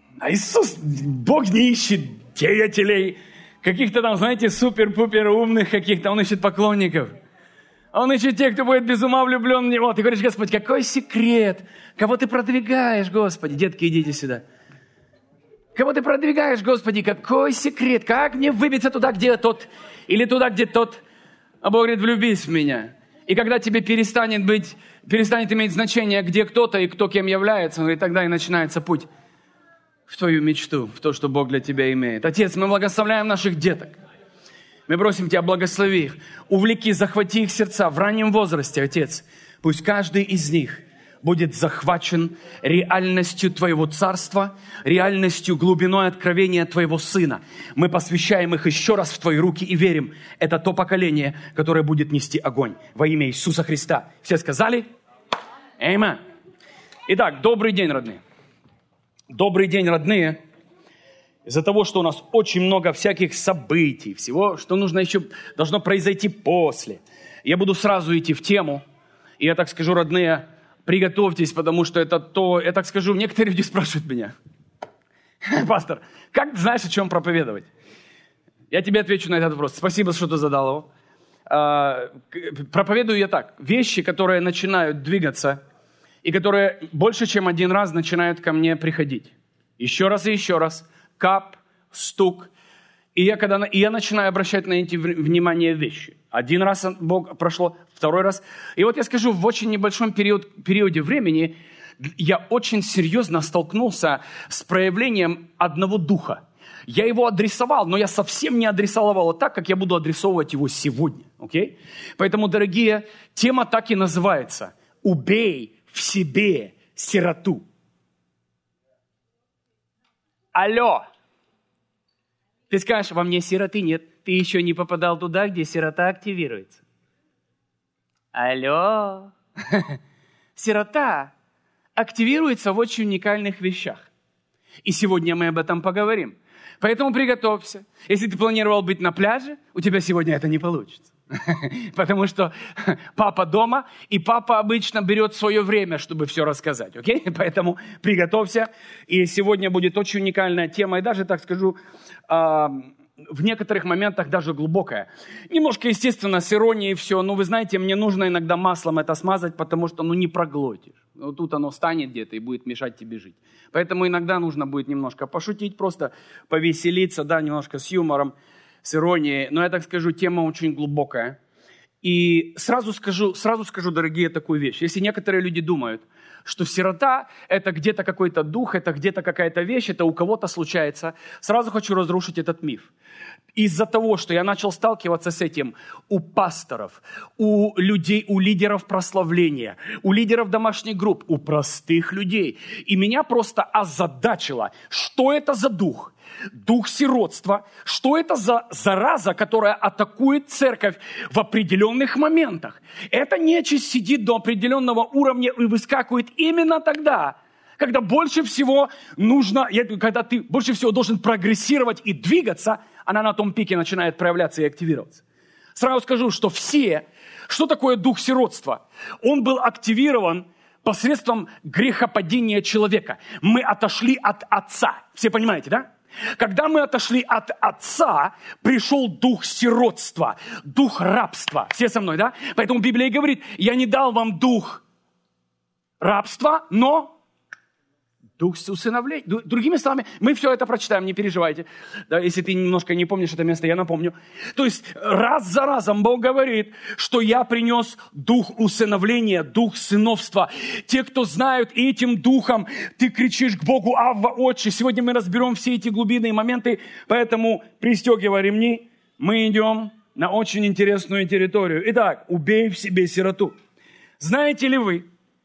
А Иисус, Бог не ищет деятелей, каких-то там, знаете, супер-пупер умных каких-то, Он ищет поклонников. Он ищет тех, кто будет без ума влюблен в Него. Ты говоришь: Господь, какой секрет? Кого ты продвигаешь, Господи? Детки, идите сюда. Кого ты продвигаешь, Господи? Какой секрет? Как мне выбиться туда, где тот? Или туда, где тот? А Бог говорит: влюбись в меня. И когда тебе перестанет иметь значение, где кто-то и кто кем является, и тогда и начинается путь в твою мечту, в то, что Бог для тебя имеет. Отец, мы благословляем наших деток. Мы просим Тебя, благослови их, увлеки, захвати их сердца в раннем возрасте, Отец. Пусть каждый из них будет захвачен реальностью Твоего Царства, реальностью, глубиной откровения Твоего Сына. Мы посвящаем их еще раз в Твои руки и верим, это то поколение, которое будет нести огонь во имя Иисуса Христа. Все сказали? Аминь. Итак, добрый день, родные. Добрый день, родные. Из-за того, что у нас очень много всяких событий, всего, что нужно еще, должно произойти после. Я буду сразу идти в тему. И я так скажу, родные, приготовьтесь, потому что это то, я так скажу, некоторые люди спрашивают меня: пастор, как ты знаешь, о чем проповедовать? Я тебе отвечу на этот вопрос. Спасибо, что ты задал его. Проповедую я так. Вещи, которые начинают двигаться, и которые больше, чем один раз начинают ко мне приходить. Еще раз и еще раз. Кап, стук. И я начинаю обращать на эти внимание вещи. Один раз Бог прошло, второй раз. И вот я скажу, в очень небольшом периоде времени я очень серьезно столкнулся с проявлением одного духа. Я его адресовал, но я совсем не адресовал его так, как я буду адресовывать его сегодня. Okay? Поэтому, дорогие, тема так и называется: «Убей в себе сироту». Алло! Ты скажешь: во мне сироты нет. Ты еще не попадал туда, где сирота активируется. Алло! Сирота активируется в очень уникальных вещах. И сегодня мы об этом поговорим. Поэтому приготовься. Если ты планировал быть на пляже, у тебя сегодня это не получится. Потому что папа дома, и папа обычно берет свое время, чтобы все рассказать. Окей? Поэтому приготовься. И сегодня будет очень уникальная тема. И даже, так скажу, в некоторых моментах даже глубокая. Немножко, естественно, с иронией все. Но вы знаете, мне нужно иногда маслом это смазать, потому что не проглотишь. Вот тут оно станет где-то и будет мешать тебе жить. Поэтому иногда нужно будет немножко пошутить, просто повеселиться, да, немножко с юмором, с иронией. Но я так скажу, тема очень глубокая. И сразу скажу, дорогие, такую вещь. Если некоторые люди думают, что сирота – это где-то какой-то дух, это где-то какая-то вещь, это у кого-то случается, сразу хочу разрушить этот миф. Из-за того, что я начал сталкиваться с этим у пасторов, у людей, у лидеров прославления, у лидеров домашних групп, у простых людей. И меня просто озадачило, что это за дух? Дух сиротства. Что это за зараза, которая атакует церковь в определенных моментах? Эта нечисть сидит до определенного уровня и выскакивает именно тогда, когда больше всего когда ты больше всего должен прогрессировать и двигаться, она на том пике начинает проявляться и активироваться. Сразу скажу, что что такое дух сиротства? Он был активирован посредством грехопадения человека. Мы отошли от Отца. Все понимаете, да? Когда мы отошли от Отца, пришел дух сиротства, дух рабства. Все со мной, да? Поэтому Библия говорит: я не дал вам дух рабства, но дух усыновления. Другими словами, мы все это прочитаем, не переживайте. Да, если ты немножко не помнишь это место, я напомню. То есть раз за разом Бог говорит, что я принес дух усыновления, дух сыновства. Те, кто знают этим духом, ты кричишь к Богу: Авва, Отче. Сегодня мы разберем все эти глубинные моменты, поэтому пристегивай ремни. Мы идем на очень интересную территорию. Итак, убей в себе сироту. Знаете ли вы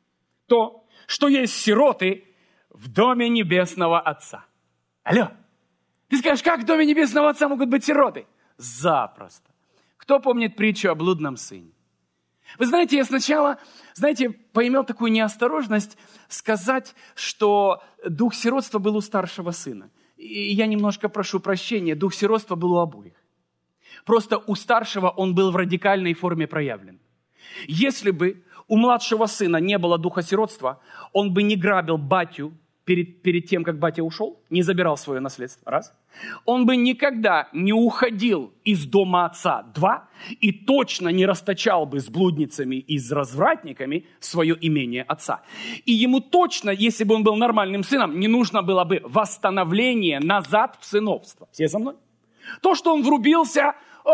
то, что есть сироты в доме Небесного Отца? Алло! Ты скажешь, как в доме Небесного Отца могут быть сироты? Запросто. Кто помнит притчу о блудном сыне? Вы знаете, я сначала, поимел такую неосторожность сказать, что дух сиротства был у старшего сына. И я немножко прошу прощения, дух сиротства был у обоих. Просто у старшего он был в радикальной форме проявлен. Если бы у младшего сына не было духа сиротства, он бы не грабил батю перед тем, как батя ушел, не забирал свое наследство, раз. Он бы никогда не уходил из дома отца, два, и точно не расточал бы с блудницами и с развратниками свое имение отца. И ему точно, если бы он был нормальным сыном, не нужно было бы восстановление назад в сыновство. Все со мной? То, что он врубился,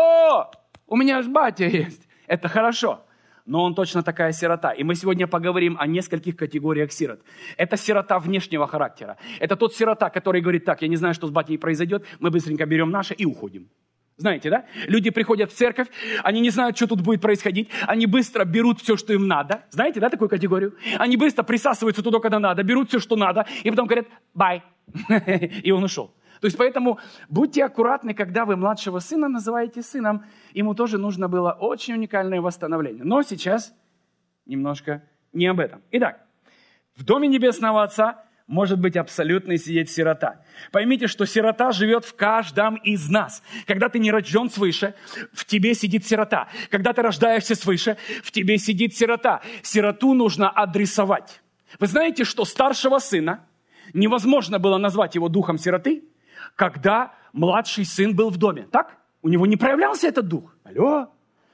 у меня же батя есть, это хорошо. Но он точно такая сирота. И мы сегодня поговорим о нескольких категориях сирот. Это сирота внешнего характера. Это тот сирота, который говорит так: я не знаю, что с батей произойдет, мы быстренько берем наше и уходим. Знаете, да? Люди приходят в церковь, они не знают, что тут будет происходить, они быстро берут все, что им надо. Знаете, да, такую категорию? Они быстро присасываются туда, когда надо, берут все, что надо, и потом говорят «бай». И он ушел. То есть поэтому будьте аккуратны, когда вы младшего сына называете сыном. Ему тоже нужно было очень уникальное восстановление. Но сейчас немножко не об этом. Итак, в доме Небесного Отца может быть абсолютный сидеть сирота. Поймите, что сирота живет в каждом из нас. Когда ты не рожден свыше, в тебе сидит сирота. Когда ты рождаешься свыше, в тебе сидит сирота. Сироту нужно адресовать. Вы знаете, что старшего сына невозможно было назвать его духом сироты, когда младший сын был в доме. Так? У него не проявлялся этот дух. Алло?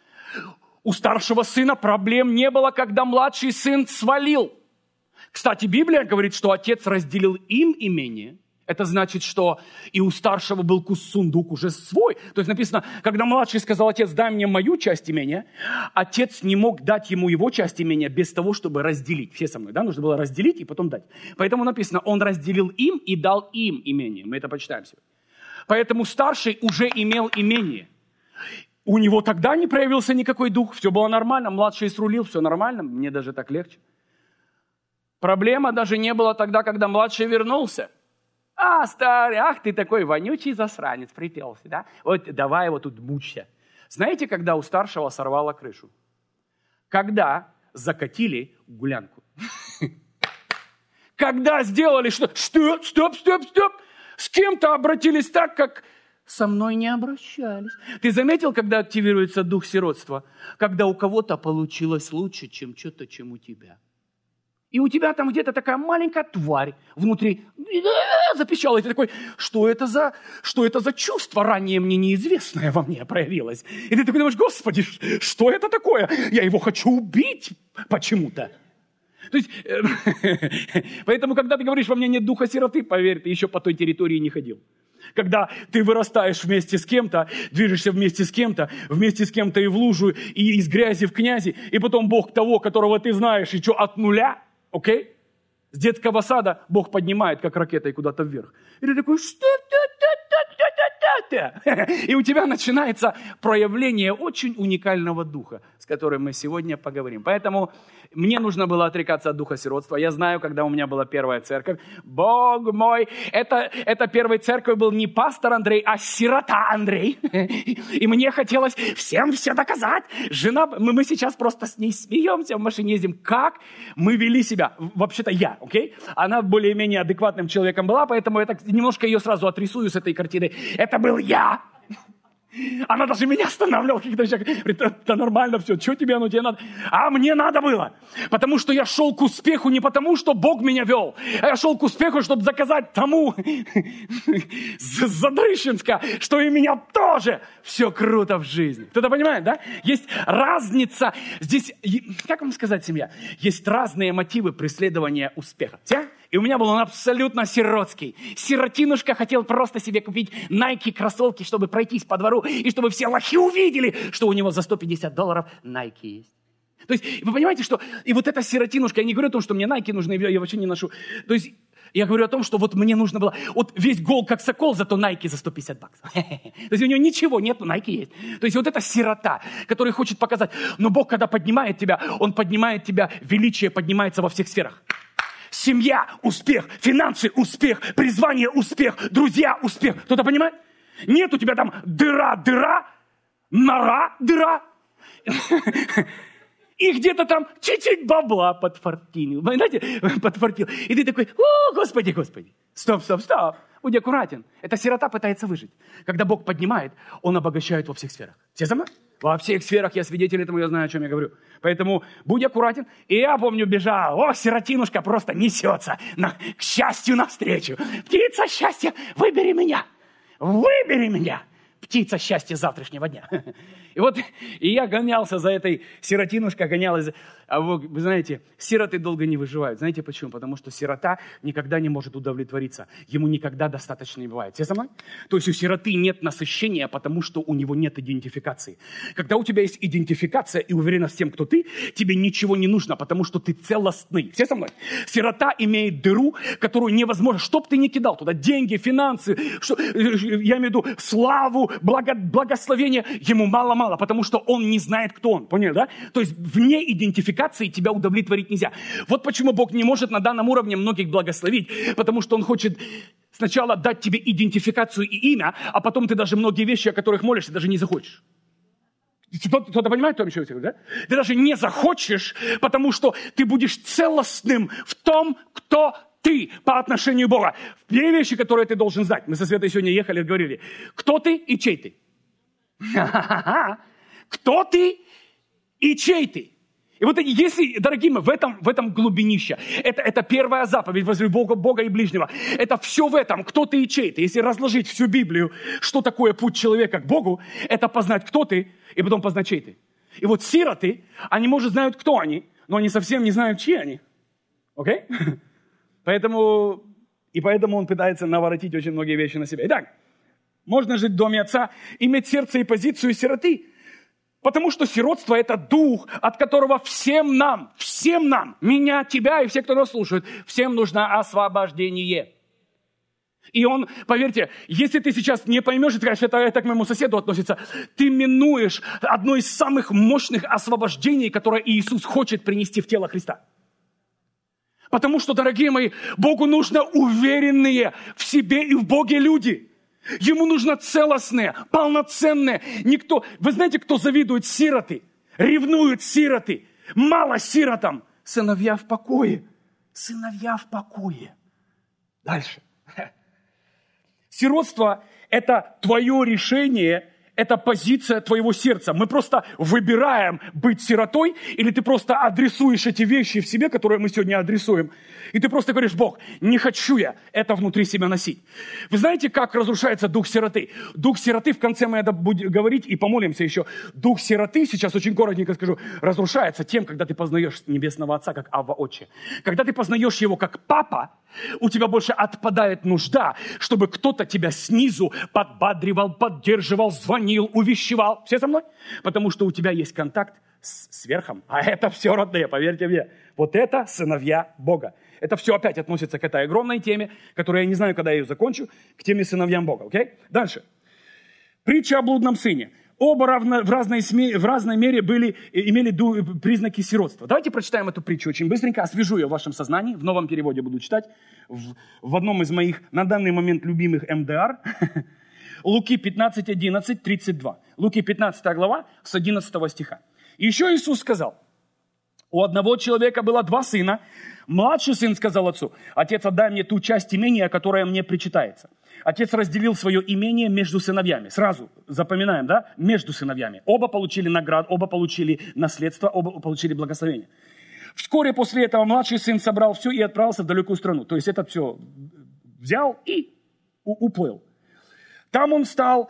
У старшего сына проблем не было, когда младший сын свалил. Кстати, Библия говорит, что отец разделил им имение. Это значит, что и у старшего был сундук уже свой. То есть написано, когда младший сказал: отец, дай мне мою часть имения, отец не мог дать ему его часть имения без того, чтобы разделить. Все со мной, да? Нужно было разделить и потом дать. Поэтому написано, он разделил им и дал им имение. Мы это почитаем сегодня. Поэтому старший уже имел имение. У него тогда не проявился никакой дух, все было нормально, младший срулил, все нормально, мне даже так легче. Проблема даже не была тогда, когда младший вернулся. Старый, ты такой вонючий засранец, припелся, да? Вот давай его тут мучься. Знаете, когда у старшего сорвало крышу? Когда закатили гулянку. Когда сделали что? Стоп. С кем-то обратились так, как со мной не обращались. Ты заметил, когда активируется дух сиротства? Когда у кого-то получилось лучше, чем что-то, чем у тебя. И у тебя там где-то такая маленькая тварь внутри запищала. И ты такой, что это за чувство ранее мне неизвестное во мне проявилось? И ты такой думаешь, Господи, что это такое? Я его хочу убить почему-то. То есть, поэтому, когда ты говоришь, во мне нет духа сироты, поверь, ты еще по той территории не ходил. Когда ты вырастаешь вместе с кем-то, движешься вместе с кем-то и в лужу, и из грязи в князи, и потом Бог того, которого ты знаешь, и что, от нуля, окей? С детского сада Бог поднимает, как ракетой, куда-то вверх. И ты такой, что? И у тебя начинается проявление очень уникального духа, с которым мы сегодня поговорим. Поэтому мне нужно было отрекаться от духа сиротства. Я знаю, когда у меня была первая церковь. Бог мой, это первой церковь был не пастор Андрей, а сирота Андрей. И мне хотелось всем все доказать. Жена, мы сейчас просто с ней смеемся, в машине ездим. Как мы вели себя? Вообще-то я, окей? Она более-менее адекватным человеком была, поэтому я так немножко ее сразу отрисую с этой картины. Это был я. Она даже меня останавливала, когда человек говорит, это нормально все, что тебе оно тебе надо? А мне надо было, потому что я шел к успеху не потому, что Бог меня вел, а я шел к успеху, чтобы заказать тому Задрыщенска, что и меня тоже все круто в жизни. Кто-то понимает, да? Есть разница. Здесь, как вам сказать, семья? Есть разные мотивы преследования успеха. И у меня был он абсолютно сиротский. Сиротинушка хотел просто себе купить Nike кроссовки, чтобы пройтись по двору, и чтобы все лохи увидели, что у него за $150 Nike есть. То есть, вы понимаете, что... И вот эта сиротинушка, я не говорю о том, что мне Nike нужны, я вообще не ношу. То есть, я говорю о том, что вот мне нужно было... Вот весь гол как сокол, зато Nike за $150. То есть, у него ничего нет, но Nike есть. То есть, вот эта сирота, которая хочет показать... Но Бог, когда поднимает тебя, Он поднимает тебя, величие поднимается во всех сферах. Семья – успех, финансы – успех, призвание – успех, друзья – успех. Кто-то понимает? Нет у тебя там дыра, нора. И где-то там чуть-чуть бабла подфартил. Знаете, подфартил. И ты такой, о, Господи. Стоп. Будь аккуратен. Эта сирота пытается выжить. Когда Бог поднимает, Он обогащает во всех сферах. Все за мной? Во всех сферах я свидетель этому, я знаю, о чем я говорю. Поэтому будь аккуратен. И я, помню, бежал. О, сиротинушка просто несется к счастью навстречу. Птица счастья, выбери меня. Выбери меня. Птица счастья завтрашнего дня. И я гонялся за этой сиротинушкой, гонялась. А вы знаете, сироты долго не выживают. Знаете почему? Потому что сирота никогда не может удовлетвориться. Ему никогда достаточно не бывает. Все со мной? То есть у сироты нет насыщения, потому что у него нет идентификации. Когда у тебя есть идентификация и уверенность в тем, кто ты, тебе ничего не нужно, потому что ты целостный. Все со мной? Сирота имеет дыру, которую невозможно, что бы ты ни кидал туда, деньги, финансы, я имею в виду славу, благословение, ему мало-мало, потому что он не знает, кто он. Поняли, да? То есть вне идентификации тебя удовлетворить нельзя. Вот почему Бог не может на данном уровне многих благословить, потому что Он хочет сначала дать тебе идентификацию и имя, а потом ты даже многие вещи, о которых молишься, даже не захочешь. Кто-то понимает, о чем я говорю, да? Ты даже не захочешь, потому что ты будешь целостным в том, кто ты по отношению к Богу. Две вещи, которые ты должен знать. Мы со Светой сегодня ехали и говорили, кто ты и чей ты. Кто ты и чей ты. И вот если, дорогие мои, в этом глубинище, это первая заповедь, возлюби Бога и ближнего. Это все в этом, кто ты и чей ты. Если разложить всю Библию, что такое путь человека к Богу, это познать, кто ты, и потом познать, чей ты. И вот сироты, они, может, знают, кто они, но они совсем не знают, чьи они. Окей? Поэтому он пытается наворотить очень многие вещи на себя. Итак, можно жить в доме отца, иметь сердце и позицию сироты. Потому что сиротство – это дух, от которого всем нам, меня, тебя и все, кто нас слушает, всем нужно освобождение. И он, поверьте, если ты сейчас не поймешь и скажешь, это к моему соседу относится, ты минуешь одно из самых мощных освобождений, которое Иисус хочет принести в тело Христа. Потому что, дорогие мои, Богу нужно уверенные в себе и в Боге люди. Ему нужно целостные, полноценные. Вы знаете, кто завидует сироты? Ревнуют сироты. Мало сиротам. Сыновья в покое. Сыновья в покое. Дальше. Сиротство – это твое решение, это позиция твоего сердца. Мы просто выбираем быть сиротой, или ты просто адресуешь эти вещи в себе, которые мы сегодня адресуем. И ты просто говоришь, Бог, не хочу я это внутри себя носить. Вы знаете, как разрушается дух сироты? Дух сироты, в конце мы это будем говорить и помолимся еще. Дух сироты, сейчас очень коротенько скажу, разрушается тем, когда ты познаешь Небесного Отца как Авва Отче. Когда ты познаешь Его как Папа, у тебя больше отпадает нужда, чтобы кто-то тебя снизу подбадривал, поддерживал, звонил, увещевал. Все со мной? Потому что у тебя есть контакт с верхом. А это все родные, поверьте мне. Вот это сыновья Бога. Это все опять относится к этой огромной теме, которую я не знаю, когда я ее закончу, к теме сыновьям Бога. Окей? Дальше. Притча о блудном сыне. Оба в разной мере имели признаки сиротства. Давайте прочитаем эту притчу очень быстренько, освежу ее в вашем сознании. В новом переводе буду читать. В одном из моих на данный момент любимых МДР. Луки 15, 11, 32. Луки 15 глава с 11 стиха. Еще Иисус сказал, у одного человека было 2 сына. Младший сын сказал отцу, отец, отдай мне ту часть имения, которая мне причитается. Отец разделил свое имение между сыновьями. Сразу запоминаем, да? Между сыновьями. Оба получили награду, оба получили наследство, оба получили благословение. Вскоре после этого младший сын собрал все и отправился в далекую страну. То есть этот все взял и уплыл. Там он стал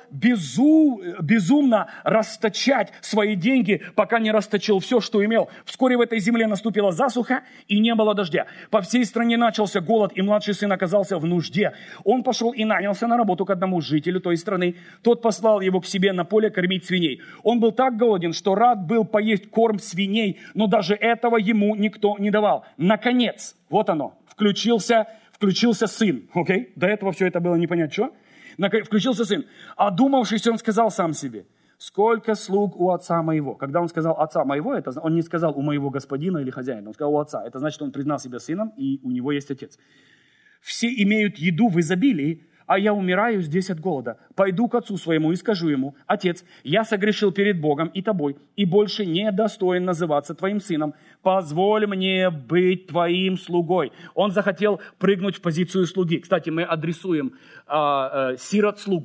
безумно расточать свои деньги, пока не расточил все, что имел. Вскоре в этой земле наступила засуха, и не было дождя. По всей стране начался голод, и младший сын оказался в нужде. Он пошел и нанялся на работу к одному жителю той страны. Тот послал его к себе на поле кормить свиней. Он был так голоден, что рад был поесть корм свиней, но даже этого ему никто не давал. Наконец, вот оно, включился сын. Окей? До этого все это было не понять, что? Включился сын. Одумавшись, он сказал сам себе, сколько слуг у отца моего. Когда он сказал отца моего, он не сказал у моего господина или хозяина, он сказал у отца. Это значит, он признал себя сыном, и у него есть отец. Все имеют еду в изобилии, а я умираю здесь от голода. Пойду к отцу своему и скажу ему, отец, я согрешил перед Богом и тобой, и больше не достоин называться твоим сыном. Позволь мне быть твоим слугой. Он захотел прыгнуть в позицию слуги. Кстати, мы адресуем сирот-слуг.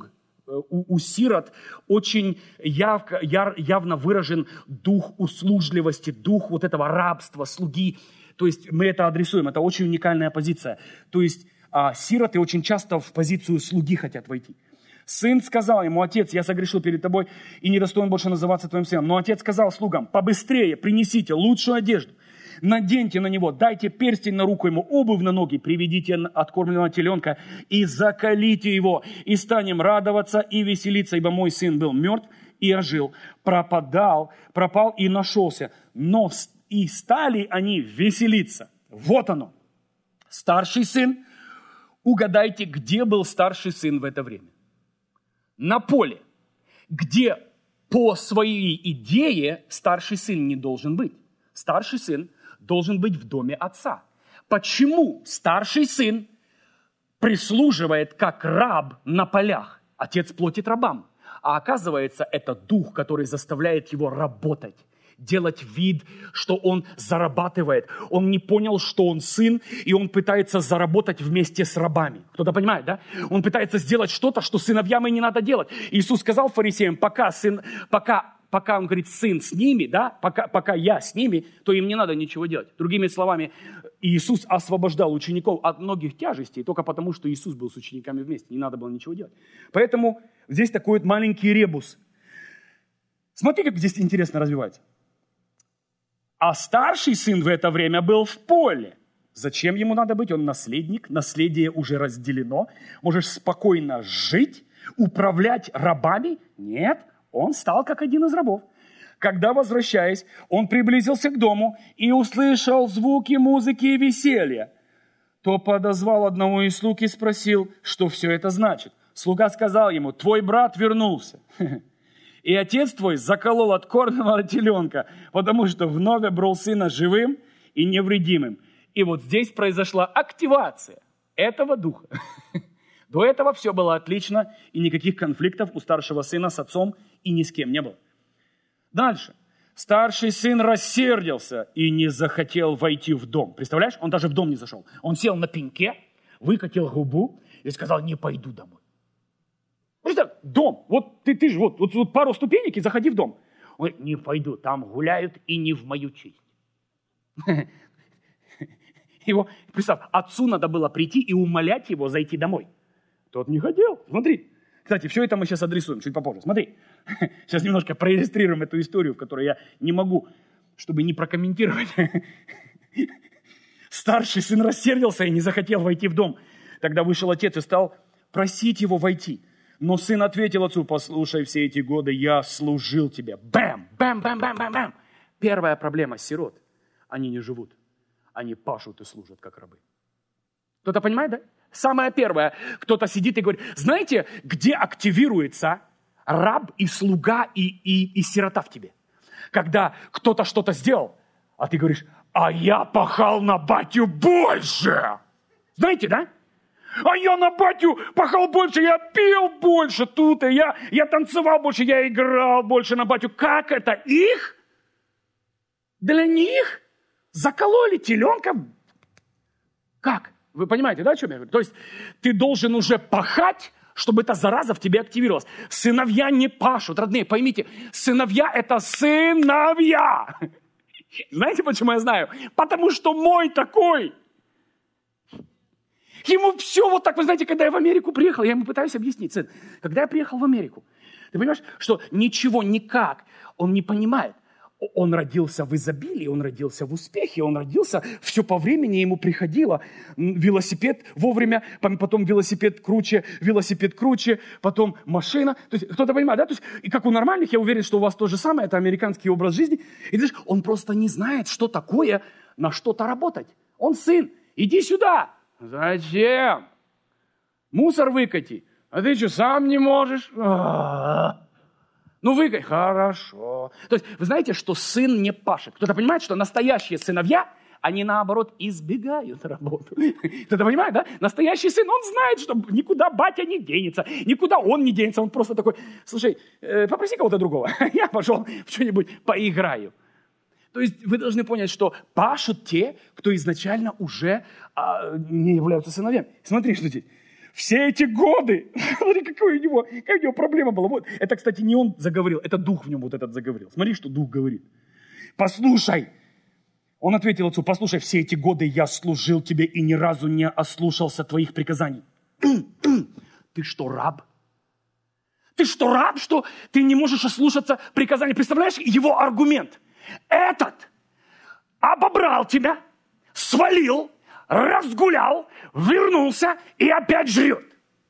у сирот очень явно выражен дух услужливости, дух вот этого рабства, слуги. То есть мы это адресуем, это очень уникальная позиция. То есть сироты очень часто в позицию слуги хотят войти. Сын сказал ему: отец, я согрешил перед тобой и не достоин больше называться твоим сыном. Но отец сказал слугам: побыстрее принесите лучшую одежду, наденьте на него, дайте перстень на руку ему, обувь на ноги, приведите откормленного теленка и заколите его, и станем радоваться и веселиться, ибо мой сын был мертв и ожил, пропал и нашелся, но и стали они веселиться. Вот оно. Старший сын. Угадайте, где был старший сын в это время? На поле, где по своей идее старший сын не должен быть. Старший сын должен быть в доме отца. Почему старший сын прислуживает как раб на полях? Отец платит рабам. А оказывается, это дух, который заставляет его работать, делать вид, что он зарабатывает. Он не понял, что он сын, и он пытается заработать вместе с рабами. Кто-то понимает, да? Он пытается сделать что-то, что сыновьям и не надо делать. Иисус сказал фарисеям: пока он говорит, сын с ними, да, пока я с ними, то им не надо ничего делать. Другими словами, Иисус освобождал учеников от многих тяжестей только потому, что Иисус был с учениками вместе. Не надо было ничего делать. Поэтому здесь такой вот маленький ребус. Смотри, как здесь интересно развивается. А старший сын в это время был в поле. Зачем ему надо быть? Он наследник, наследие уже разделено. Можешь спокойно жить, управлять рабами? Нет, он стал как один из рабов. Когда, возвращаясь, он приблизился к дому и услышал звуки музыки и веселья, то подозвал одного из слуг и спросил, что все это значит. Слуга сказал ему: твой брат вернулся. И отец твой заколол откормленного теленка, потому что вновь обрел сына живым и невредимым. И вот здесь произошла активация этого духа. До этого все было отлично, и никаких конфликтов у старшего сына с отцом и ни с кем не было. Дальше. Старший сын рассердился и не захотел войти в дом. Представляешь? Он даже в дом не зашел. Он сел на пеньке, выкатил губу и сказал: не пойду домой. Представь, дом. Вот ты же вот пару ступенек и заходи в дом. Он говорит: не пойду, там гуляют и не в мою честь. Его, представь, отцу надо было прийти и умолять его зайти домой. Тот не хотел. Смотри. Кстати, все это мы сейчас адресуем чуть попозже. Смотри. Сейчас немножко проиллюстрируем эту историю, в которой я не могу, чтобы не прокомментировать. Старший сын рассердился и не захотел войти в дом. Тогда вышел отец и стал просить его войти. Но сын ответил отцу: послушай, все эти годы я служил тебе. Бэм, бэм, бэм, бэм, бэм, бэм. Первая проблема сирот. Они не живут. Они пашут и служат, как рабы. Кто-то понимает, да? Самое первое. Кто-то сидит и говорит: знаете, где активируется раб и слуга и сирота в тебе? Когда кто-то что-то сделал, а ты говоришь: а я пахал на батю больше. Знаете, да? А я на батю пахал больше, я пил больше тут, и я танцевал больше, я играл больше на батю. Как это? Их? Для них? Закололи теленка? Как? Вы понимаете, да, о чем я говорю? То есть ты должен уже пахать, чтобы эта зараза в тебе активировалась. Сыновья не пашут, родные, поймите, сыновья – это сыновья. Знаете, почему я знаю? Потому что мой такой. Ему все вот так, вы знаете, когда я в Америку приехал, я ему пытаюсь объяснить, сын, когда я приехал в Америку, ты понимаешь, что ничего, никак он не понимает. Он родился в изобилии, он родился в успехе, он родился, все по времени ему приходило. Велосипед вовремя, потом велосипед круче, потом машина. То есть кто-то понимает, да? То есть, и как у нормальных, я уверен, что у вас то же самое, это американский образ жизни. И знаешь, он просто не знает, что такое на что-то работать. Он сын, иди сюда. Зачем? Мусор выкати. А ты что, сам не можешь? Ну, выкати. Хорошо. То есть, вы знаете, что сын не пашет. Кто-то понимает, что настоящие сыновья, они, наоборот, избегают работу. Кто-то понимает, да? Настоящий сын, он знает, что никуда батя не денется, никуда он не денется. Он просто такой: слушай, попроси кого-то другого. Я пошел в что-нибудь поиграю. То есть вы должны понять, что пашут те, кто изначально уже не являются сыновьями. Смотри, что здесь. все эти годы, смотри, какая у него проблема была. Вот. Это, кстати, не он заговорил, это дух в нем вот этот заговорил. Смотри, что дух говорит. Послушай. Он ответил отцу, послушай, все эти годы я служил тебе и ни разу не ослушался твоих приказаний. Ты что, раб? Ты что, раб, что ты не можешь ослушаться приказаний? Представляешь его аргумент? Этот обобрал тебя, свалил, разгулял, вернулся и опять жрет.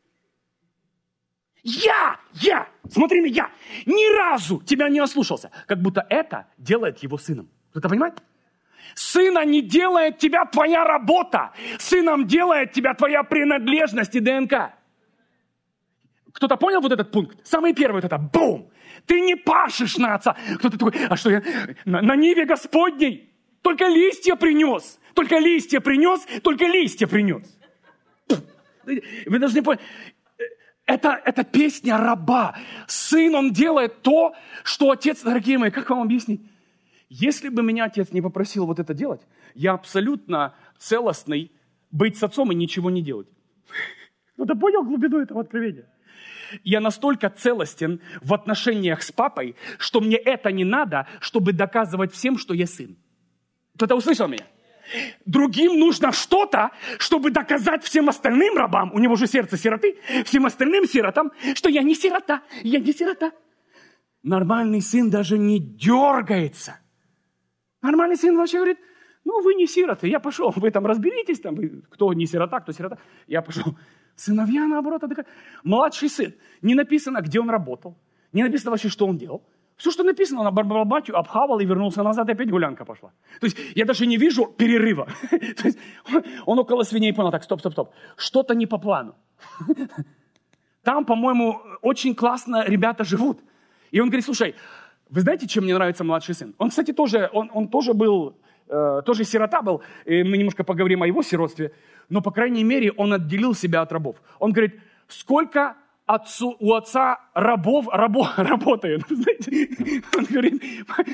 Смотри меня, ни разу тебя не ослушался. Как будто это делает его сыном. Кто-то понимает? Сына не делает тебя твоя работа. Сыном делает тебя твоя принадлежность и ДНК. Кто-то понял вот этот пункт? Самый первый вот это. Бум! Ты не пашешь на отца. Кто-то такой, а что я? На ниве Господней. Только листья принес. Только листья принес. Только листья принес. Вы должны понять. Это песня раба. Сын, он делает то, что отец, дорогие мои, как вам объяснить? Если бы меня отец не попросил вот это делать, я абсолютно целостный быть с отцом и ничего не делать. Кто-то понял глубину этого откровения? Я настолько целостен в отношениях с папой, что мне это не надо, чтобы доказывать всем, что я сын. Кто-то услышал меня? Другим нужно что-то, чтобы доказать всем остальным рабам, у него же сердце сироты, всем остальным сиротам, что я не сирота, я не сирота. Нормальный сын даже не дергается. Нормальный сын вообще говорит, вы не сироты, я пошел, вы там разберитесь, там, кто не сирота, кто сирота, я пошел. Сыновья, наоборот, отдыхают. Младший сын, не написано, где он работал, не написано вообще, что он делал. Все, что написано, он оборвал батю, обхавал и вернулся назад, и опять гулянка пошла. То есть я даже не вижу перерыва. То есть он около свиней понял, так, стоп. Что-то не по плану. Там, по-моему, очень классно ребята живут. И он говорит, слушай, вы знаете, чем мне нравится младший сын? Он, кстати, тоже, он тоже был, тоже сирота был. И мы немножко поговорим о его сиротстве. Но, по крайней мере, он отделил себя от рабов. Он говорит, сколько у отца рабов работает. Знаете? Он говорит,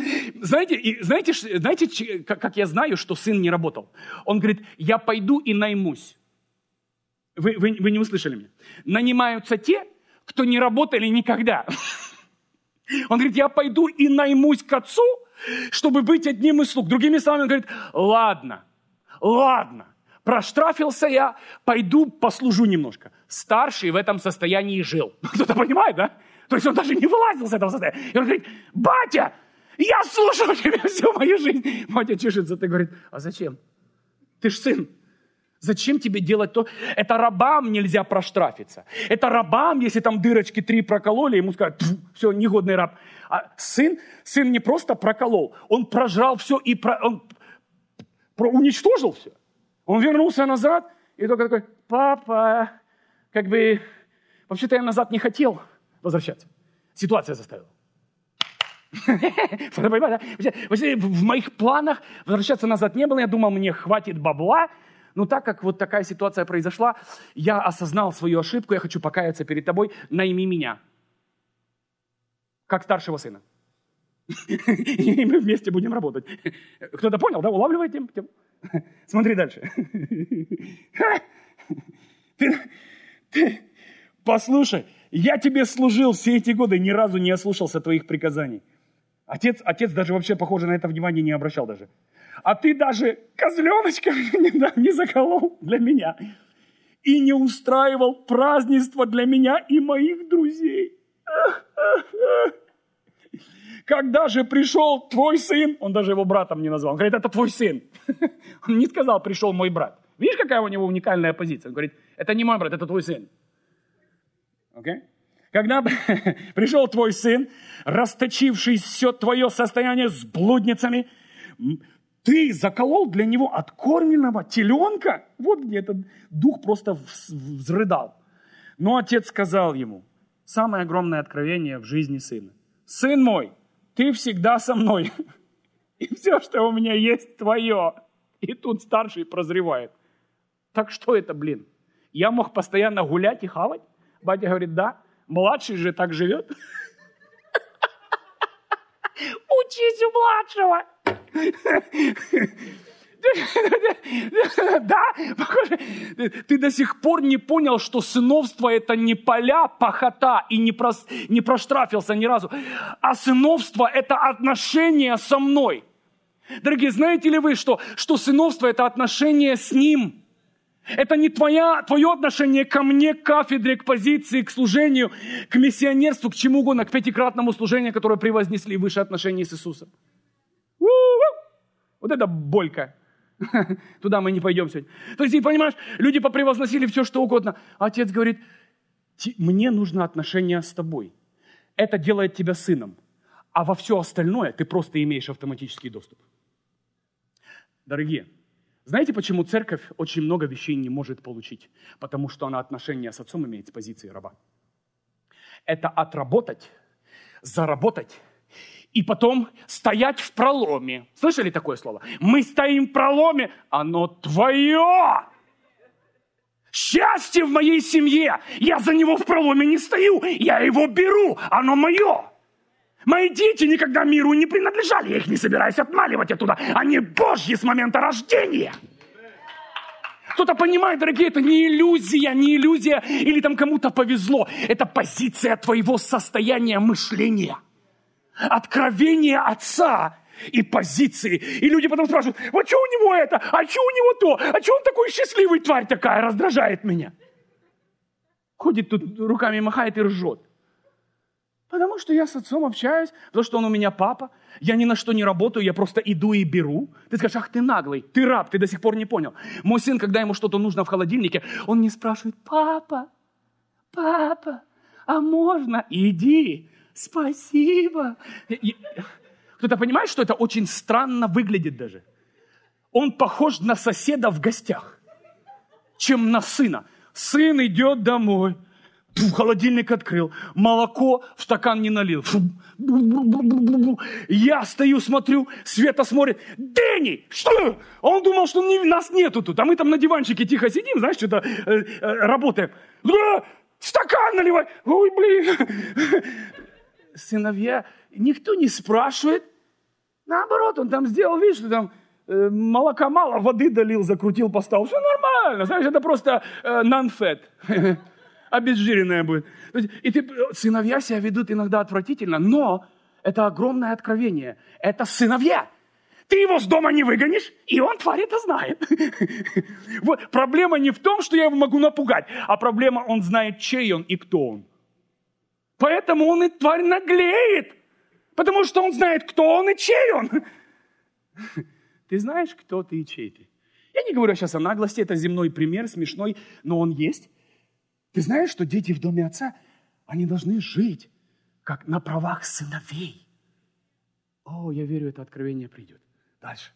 знаете, как я знаю, что сын не работал? Он говорит, я пойду и наймусь. Вы не услышали меня? Нанимаются те, кто не работали никогда. Он говорит, я пойду и наймусь к отцу, чтобы быть одним из слуг. Другими словами, он говорит, ладно, проштрафился я, пойду послужу немножко. Старший в этом состоянии жил. Кто-то понимает, да? То есть он даже не вылазил с этого состояния. И он говорит, батя, я слушал тебя всю мою жизнь. Батя чешется, ты говорит, а зачем? Ты ж сын. Зачем тебе делать то? Это рабам нельзя проштрафиться. Это рабам, если там дырочки 3 прокололи, ему скажут, все, негодный раб. А сын не просто проколол, он прожрал все и он уничтожил все. Он вернулся назад и только такой, папа, вообще-то я назад не хотел возвращаться. Ситуация заставила. В моих планах возвращаться назад не было. Я думал, мне хватит бабла. Но так как вот такая ситуация произошла, я осознал свою ошибку, я хочу покаяться перед тобой, найми меня. Как старшего сына. И мы вместе будем работать. Кто-то понял, да? Улавливает тему? Смотри дальше. Ты послушай, я тебе служил все эти годы, ни разу не ослушался твоих приказаний. Отец даже вообще, похоже, на это внимание не обращал даже. А ты даже козленочка не заколол для меня. И не устраивал празднества для меня и моих друзей. Когда же пришел твой сын, он даже его братом не назвал, он говорит, это твой сын. Он не сказал, пришел мой брат. Видишь, какая у него уникальная позиция? Он говорит, это не мой брат, это твой сын. Okay? Когда пришел твой сын, расточивший все твое состояние с блудницами, ты заколол для него откормленного теленка? Вот где этот дух просто взрыдал. Но отец сказал ему, самое огромное откровение в жизни сына. Сын мой, ты всегда со мной. И все, что у меня есть, твое. И тут старший прозревает. Так что это, блин? Я мог постоянно гулять и хавать? Батя говорит, да. Младший же так живет. Учись у младшего. Да, похоже, ты до сих пор не понял, что сыновство это не поля, пахота, и не проштрафился ни разу, а сыновство это отношение со мной. Дорогие, знаете ли вы, что сыновство это отношение с Ним? Это не твое отношение ко мне, к кафедре, к позиции, к служению, к миссионерству, к чему угодно, к пятикратному служению, которое превознесли выше отношений с Иисусом. Вот это болька. Туда мы не пойдем сегодня. То есть, понимаешь, люди попревозносили все, что угодно. А Отец говорит, мне нужно отношение с тобой. Это делает тебя сыном. А во все остальное ты просто имеешь автоматический доступ. Дорогие, знаете, почему церковь очень много вещей не может получить? Потому что она отношения с отцом имеет с позиции раба. Это отработать, заработать и потом стоять в проломе. Слышали такое слово? Мы стоим в проломе, оно твое. Счастье в моей семье. Я за него в проломе не стою, я его беру, оно мое. Мои дети никогда миру не принадлежали, я их не собираюсь отмаливать оттуда. Они Божьи с момента рождения. Кто-то понимает, дорогие, это не иллюзия, или там кому-то повезло. Это позиция твоего состояния мышления. Откровение Отца и позиции. И люди потом спрашивают, вот что у него это, а что у него то, а что он такой счастливый, тварь такая, раздражает меня. Ходит тут руками махает и ржет. Потому что я с отцом общаюсь, потому что он у меня папа, я ни на что не работаю, я просто иду и беру. Ты скажешь, ах ты наглый, ты раб, ты до сих пор не понял. Мой сын, когда ему что-то нужно в холодильнике, он не спрашивает, папа, а можно? Иди, спасибо. Кто-то понимает, что это очень странно выглядит даже? Он похож на соседа в гостях, чем на сына. Сын идет домой. Холодильник открыл, молоко в стакан не налил. Я стою, смотрю, Света смотрит. Дэнни, что? Он думал, что нас нету тут, а мы там на диванчике тихо сидим, знаешь, что-то работаем. Стакан наливай. Ой, блин. Сыновья, никто не спрашивает. Наоборот, он там сделал вид, что там молока мало, воды долил, закрутил, поставил. Все нормально, знаешь, это просто non-fat. Обезжиренная будет. И сыновья себя ведут иногда отвратительно, но это огромное откровение. Это сыновья. Ты его с дома не выгонишь, и он, тварь, это знает. Вот. Проблема не в том, что я его могу напугать, а проблема, он знает, чей он и кто он. Поэтому он и, тварь, наглеет. Потому что он знает, кто он и чей он. Ты знаешь, кто ты и чей ты? Я не говорю сейчас о наглости, это земной пример, смешной, но он есть. Ты знаешь, что дети в доме отца, они должны жить, как на правах сыновей. О, я верю, это откровение придет. Дальше.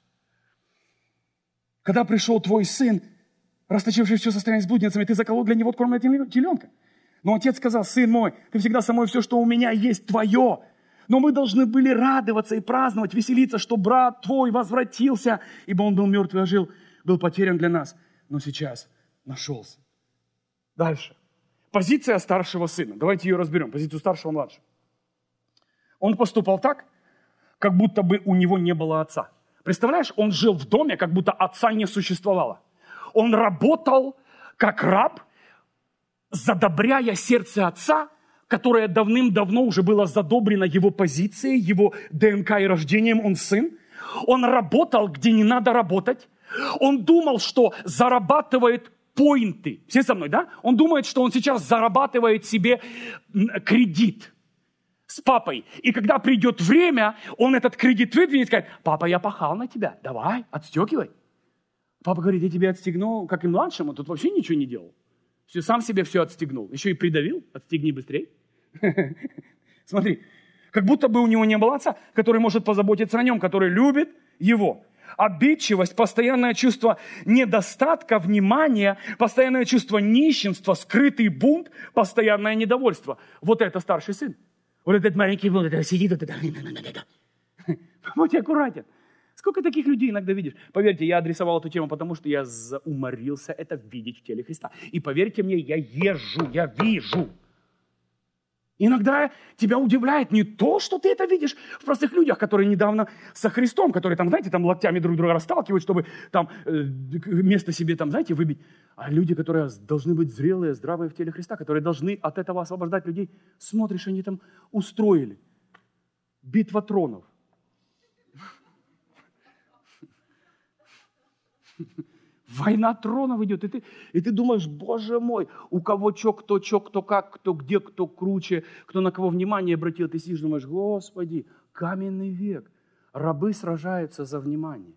Когда пришел твой сын, расточивший все состояние с блудницами, ты заколол для него откормленного теленка. Но отец сказал, сын мой, ты всегда со мной, все, что у меня есть, твое. Но мы должны были радоваться и праздновать, веселиться, что брат твой возвратился, ибо он был мертв и ожил, был потерян для нас, но сейчас нашелся. Дальше. Позиция старшего сына. Давайте ее разберем. Позицию старшего и младшего. Он поступал так, как будто бы у него не было отца. Представляешь, он жил в доме, как будто отца не существовало. Он работал как раб, задобряя сердце отца, которое давным-давно уже было задобрено его позицией, его ДНК и рождением, он сын. Он работал, где не надо работать. Он думал, что зарабатывает поинты. Все со мной, да? Он думает, что он сейчас зарабатывает себе кредит с папой. И когда придет время, он этот кредит выдвинет и скажет, папа, я пахал на тебя, давай, отстегивай. Папа говорит, я тебе отстегнул, как и младшему, тут вообще ничего не делал. Все, сам себе все отстегнул. Еще и придавил, отстегни быстрее. Смотри, как будто бы у него не было отца, который может позаботиться о нем, который любит его. Обидчивость, постоянное чувство недостатка внимания, постоянное чувство нищенства, скрытый бунт, постоянное недовольство. Вот это старший сын. Вот этот маленький вот это сидит, вот это. Будь аккуратен. Сколько таких людей иногда видишь? Поверьте, я адресовал эту тему, потому что я уморился это видеть в теле Христа. И поверьте мне, я езжу, я вижу. Иногда тебя удивляет не то, что ты это видишь в простых людях, которые недавно со Христом, которые там, знаете, там локтями друг друга расталкивают, чтобы там место себе там, знаете, выбить. А люди, которые должны быть зрелые, здравые в теле Христа, которые должны от этого освобождать людей. Смотришь, они там устроили. Битва тронов. Война тронов идет, и ты думаешь, Боже мой, у кого что, кто как, кто где, кто круче, кто на кого внимание обратил. Ты сидишь, думаешь, Господи, каменный век, рабы сражаются за внимание.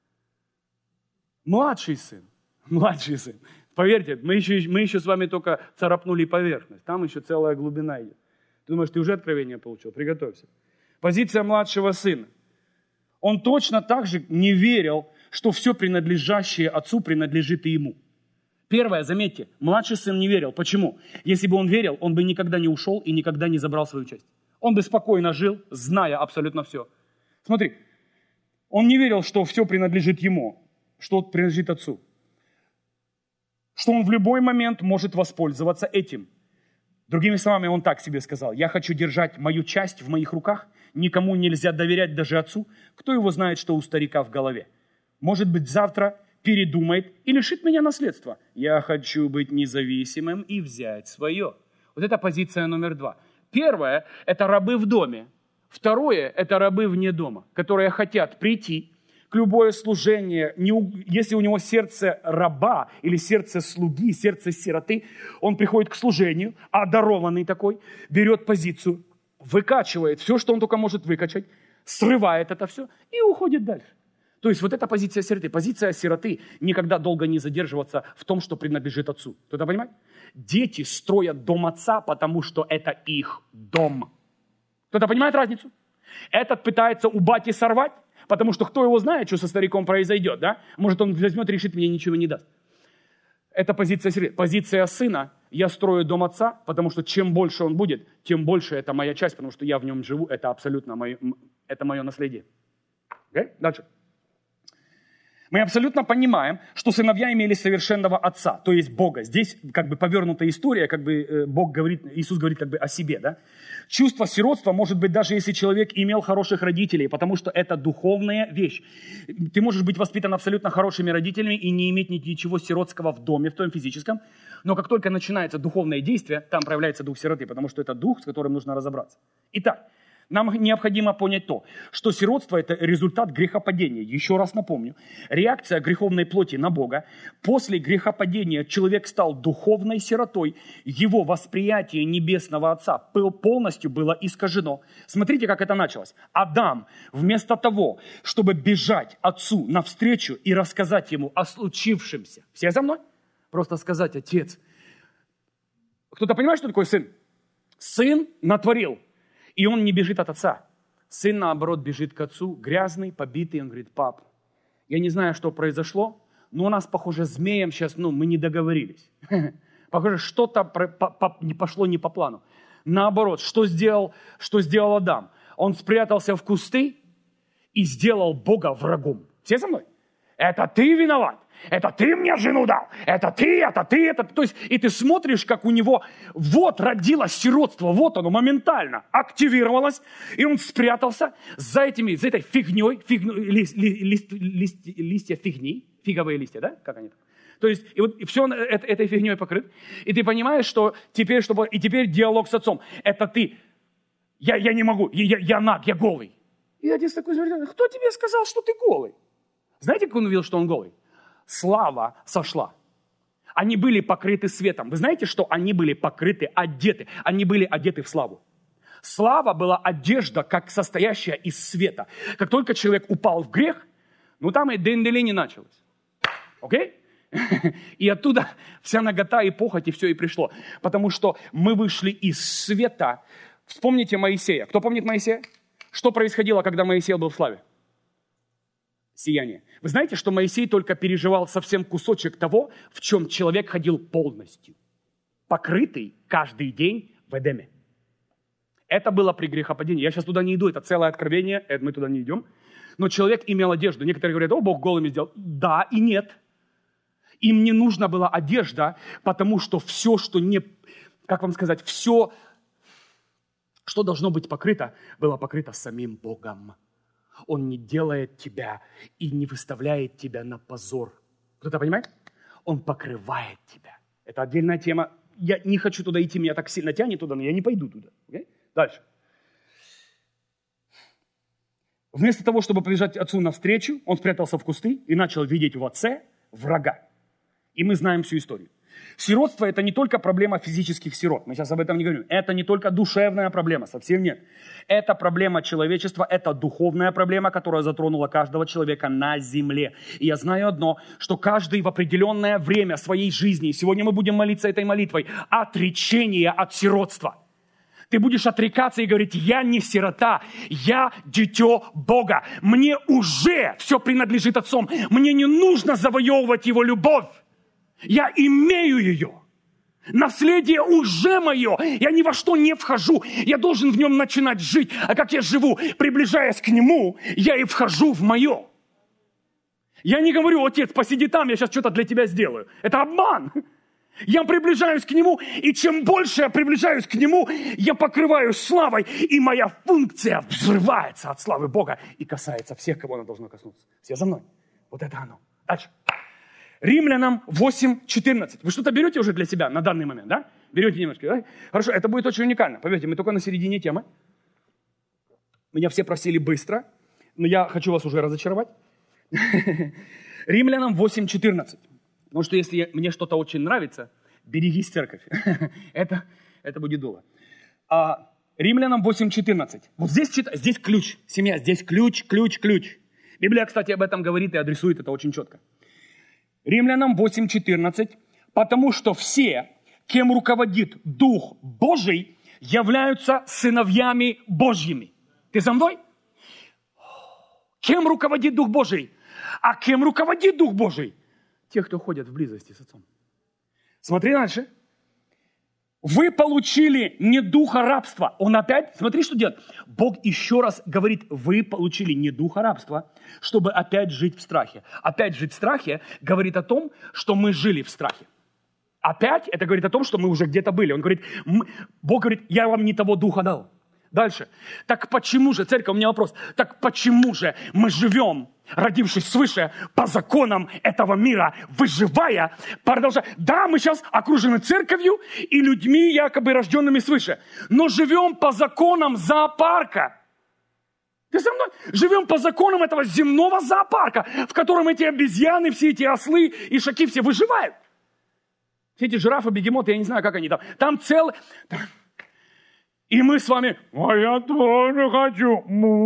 Младший сын, поверьте, мы еще с вами только царапнули поверхность, там еще целая глубина идет. Ты думаешь, ты уже откровение получил? Приготовься. Позиция младшего сына. Он точно так же не верил, что все принадлежащее отцу принадлежит и ему. Первое, заметьте, младший сын не верил. Почему? Если бы он верил, он бы никогда не ушел и никогда не забрал свою часть. Он бы спокойно жил, зная абсолютно все. Смотри, он не верил, что все принадлежит ему, что принадлежит отцу. Что он в любой момент может воспользоваться этим. Другими словами, он так себе сказал: я хочу держать мою часть в моих руках, никому нельзя доверять, даже отцу. Кто его знает, что у старика в голове? Может быть, завтра передумает и лишит меня наследства. Я хочу быть независимым и взять свое. Вот это позиция номер 2. Первое – это рабы в доме. Второе – это рабы вне дома, которые хотят прийти к любое служение. Если у него сердце раба или сердце слуги, сердце сироты, он приходит к служению, одарованный такой, берет позицию, выкачивает все, что он только может выкачать, срывает это все и уходит дальше. То есть вот эта позиция сироты. Позиция сироты никогда долго не задерживаться в том, что принадлежит отцу. Кто-то понимает? Дети строят дом отца, потому что это их дом. Кто-то понимает разницу? Этот пытается у бати сорвать, потому что кто его знает, что со стариком произойдет, да? Может, он возьмет и решит, мне ничего не даст. Это позиция сироты. Позиция сына. Я строю дом отца, потому что чем больше он будет, тем больше это моя часть, потому что я в нем живу. Это абсолютно мое наследие. Okay? Дальше. Мы абсолютно понимаем, что сыновья имели совершенного отца, то есть Бога. Здесь как бы повернутая история, как бы Бог говорит, Иисус говорит как бы о себе, да? Чувство сиротства может быть даже если человек имел хороших родителей, потому что это духовная вещь. Ты можешь быть воспитан абсолютно хорошими родителями и не иметь ничего сиротского в доме, в твоем физическом, но как только начинается духовное действие, там проявляется дух сироты, потому что это дух, с которым нужно разобраться. Итак, нам необходимо понять то, что сиротство – это результат грехопадения. Еще раз напомню, реакция греховной плоти на Бога. После грехопадения человек стал духовной сиротой, его восприятие небесного Отца полностью было искажено. Смотрите, как это началось. Адам, вместо того, чтобы бежать Отцу навстречу и рассказать ему о случившемся, все за мной? Просто сказать: отец. Кто-то понимает, что такое сын? Сын натворил. И он не бежит от отца. Сын, наоборот, бежит к отцу, грязный, побитый. Он говорит: пап, я не знаю, что произошло, но у нас, похоже, змеем сейчас, мы не договорились. Похоже, что-то пошло не по плану. Наоборот, что сделал Адам? Он спрятался в кусты и сделал Бога врагом. Все со мной? Это ты виноват. Это ты мне жену дал. Это ты. То есть, и ты смотришь, как у него вот родилось сиротство, вот оно моментально активировалось, и он спрятался за этой фигней, листья фигни, фиговые листья, да? Как они там? То есть, и вот и все этой фигней покрыт. И ты понимаешь, что теперь, теперь диалог с отцом. Это ты. Я не могу. Я наг, я голый. И отец такой говорит: кто тебе сказал, что ты голый? Знаете, как он увидел, что он голый? Слава сошла. Они были покрыты светом. Вы знаете, что они были покрыты, одеты? Они были одеты в славу. Слава была одежда, как состоящая из света. Как только человек упал в грех, там и денделини началось. Окей? И оттуда вся нагота и похоть, и все и пришло. Потому что мы вышли из света. Вспомните Моисея. Кто помнит Моисея? Что происходило, когда Моисей был в славе? Сияние. Вы знаете, что Моисей только переживал совсем кусочек того, в чем человек ходил полностью. Покрытый каждый день в Эдеме. Это было при грехопадении. Я сейчас туда не иду, это целое откровение, мы туда не идем. Но человек имел одежду. Некоторые говорят: Бог голыми сделал. Да и нет. Им не нужна была одежда, потому что все, что не, как вам сказать, все Что должно быть покрыто, было покрыто самим Богом. Он не делает тебя и не выставляет тебя на позор. Кто-то понимает? Он покрывает тебя. Это отдельная тема. Я не хочу туда идти, меня так сильно тянет туда, но я не пойду туда. Okay? Дальше. Вместо того, чтобы побежать отцу навстречу, он спрятался в кусты и начал видеть в отце врага. И мы знаем всю историю. Сиротство – это не только проблема физических сирот. Мы сейчас об этом не говорим. Это не только душевная проблема, совсем нет. Это проблема человечества, это духовная проблема, которая затронула каждого человека на земле. И я знаю одно, что каждый в определенное время своей жизни, сегодня мы будем молиться этой молитвой, отречение от сиротства. Ты будешь отрекаться и говорить: я не сирота, я дитё Бога. Мне уже все принадлежит Отцом. Мне не нужно завоевывать Его любовь. Я имею ее. Наследие уже мое. Я ни во что не вхожу. Я должен в нем начинать жить. А как я живу? Приближаясь к нему, я и вхожу в мое. Я не говорю: отец, посиди там, я сейчас что-то для тебя сделаю. Это обман. Я приближаюсь к нему, и чем больше я приближаюсь к нему, я покрываюсь славой, и моя функция взрывается от славы Бога и касается всех, кого она должна коснуться. Все за мной. Вот это оно. Дальше. Римлянам 8:14. Вы что-то берете уже для себя на данный момент, да? Берете немножко, да? Хорошо, это будет очень уникально. Поверьте, мы только на середине темы. Меня все просили быстро, но я хочу вас уже разочаровать. Римлянам 8:14. Потому что если мне что-то очень нравится, берегись, церковь. это будет долго. Римлянам 8:14. Вот здесь ключ. Семья, здесь ключ. Библия, кстати, об этом говорит и адресует это очень четко. Римлянам 8:14. Потому что все, кем руководит Дух Божий, являются сыновьями Божьими. Ты за мной? Кем руководит Дух Божий? А кем руководит Дух Божий? Те, кто ходят в близости с Отцом. Смотри дальше. Вы получили не духа рабства. Он опять, смотри, что делает. Бог еще раз говорит: вы получили не духа рабства, чтобы опять жить в страхе. Опять жить в страхе говорит о том, что мы жили в страхе. Опять это говорит о том, что мы уже где-то были. Он говорит, Бог говорит: я вам не того духа дал. Дальше. Так почему же, церковь, у меня вопрос, так почему же мы живем, родившись свыше, по законам этого мира, выживая, продолжая? Да, мы сейчас окружены церковью и людьми, якобы рожденными свыше, но живем по законам зоопарка. Ты со мной? Живем по законам этого земного зоопарка, в котором эти обезьяны, все эти ослы и шаки все выживают. Все эти жирафы, бегемоты, я не знаю, как они там. Там целый... И мы с вами: а я тоже хочу.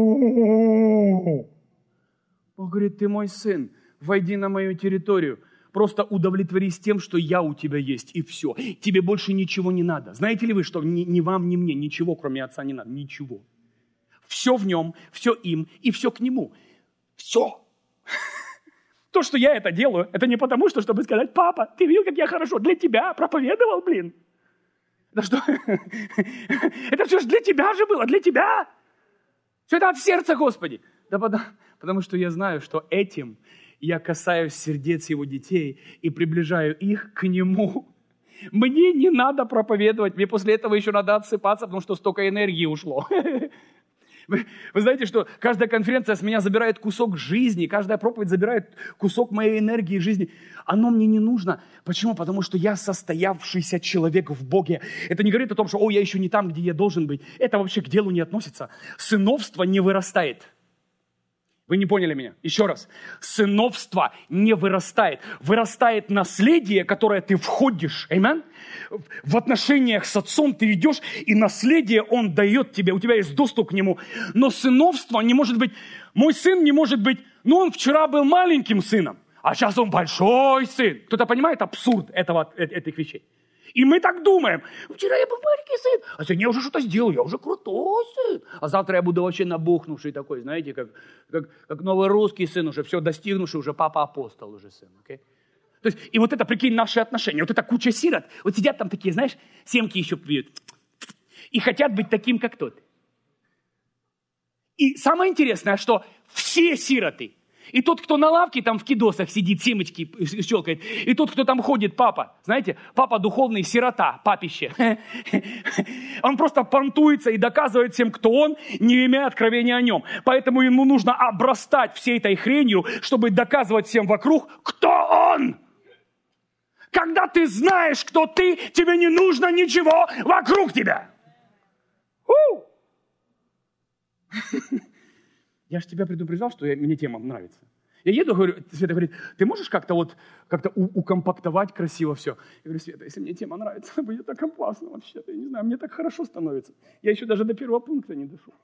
Бог говорит: ты мой сын, войди на мою территорию. Просто удовлетворись тем, что я у тебя есть, и все. Тебе больше ничего не надо. Знаете ли вы, что ни вам, ни мне ничего, кроме Отца, не надо? Ничего. Все в нем, все им и все к нему. Все. То, что я это делаю, это не потому, что, чтобы сказать: папа, ты видел, как я хорошо для тебя проповедовал, блин. Да что? Это все же для тебя же было, для тебя. Все это от сердца, Господи. Да потому что я знаю, что этим я касаюсь сердец Его детей и приближаю их к Нему. Мне не надо проповедовать, мне после этого еще надо отсыпаться, потому что столько энергии ушло. Вы знаете, что каждая конференция с меня забирает кусок жизни, каждая проповедь забирает кусок моей энергии жизни. Оно мне не нужно. Почему? Потому что я состоявшийся человек в Боге. Это не говорит о том, что я еще не там, где я должен быть. Это вообще к делу не относится. Сыновство не вырастает. Вы не поняли меня? Еще раз. Сыновство не вырастает. Вырастает наследие, которое ты входишь. Аминь. В отношениях с Отцом ты идешь, и наследие Он дает тебе. У тебя есть доступ к нему. Но сыновство не может быть... Мой сын не может быть... он вчера был маленьким сыном, а сейчас он большой сын. Кто-то понимает абсурд этих вещей? И мы так думаем: вчера я был маленький сын, а сегодня я уже что-то сделал, я уже крутой сын. А завтра я буду вообще набухнувший такой, знаете, как новый русский сын уже, все достигнувший, уже папа-апостол уже сын. Okay? То есть, и вот это, прикинь, наши отношения. Вот эта куча сирот, вот сидят там такие, знаешь, семки еще пьют. И хотят быть таким, как тот. И самое интересное, что все сироты, И тот, кто на лавке там в кидосах сидит, семечки щелкает. И тот, кто там ходит, папа. Знаете, папа духовный сирота, папище. Он просто понтуется и доказывает всем, кто он, не имея откровения о нем. Поэтому ему нужно обрастать всей этой хренью, чтобы доказывать всем вокруг, кто он. Когда ты знаешь, кто ты, тебе не нужно ничего вокруг тебя. Я же тебя предупреждал, что мне тема нравится. Я еду, говорю, Света говорит, ты можешь как-то укомпактовать красиво все? Я говорю, Света, если мне тема нравится, будет так классно вообще-то. Я не знаю, мне так хорошо становится. Я еще даже до первого пункта не дошел.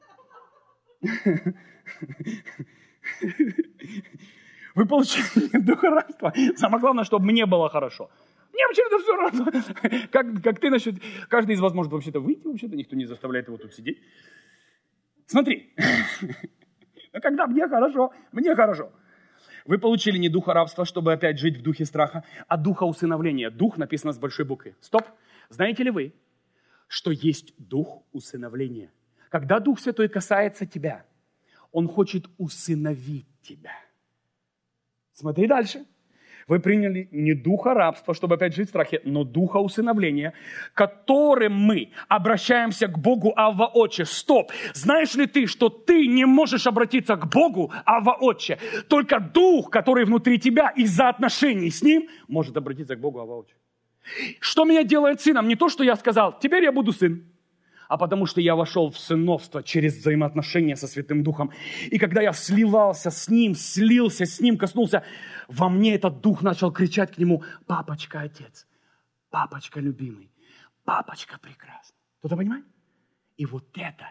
Вы получили духа рабства. Самое главное, чтобы мне было хорошо. Мне вообще-то все равно. Как ты насчет... Каждый из вас может вообще-то выйти, вообще-то никто не заставляет его тут сидеть. Смотри. Когда мне хорошо, мне хорошо. Вы получили не духа рабства, чтобы опять жить в духе страха, а духа усыновления. Дух написано с большой буквы. Стоп. Знаете ли вы, что есть дух усыновления? Когда Дух Святой касается тебя, Он хочет усыновить тебя. Смотри дальше. Вы приняли не духа рабства, чтобы опять жить в страхе, но духа усыновления, которым мы обращаемся к Богу Авва Отче. Стоп! Знаешь ли ты, что ты не можешь обратиться к Богу Авва Отче? Только дух, который внутри тебя из-за отношений с Ним, может обратиться к Богу Авва Отче. Что меня делает сыном? Не то, что я сказал, теперь я буду сын, а потому что я вошел в сыновство через взаимоотношения со Святым Духом. И когда я сливался с Ним, слился с Ним, коснулся, во мне этот Дух начал кричать к Нему: «Папочка, Отец, папочка любимый, папочка прекрасный». Кто-то понимает? И вот это,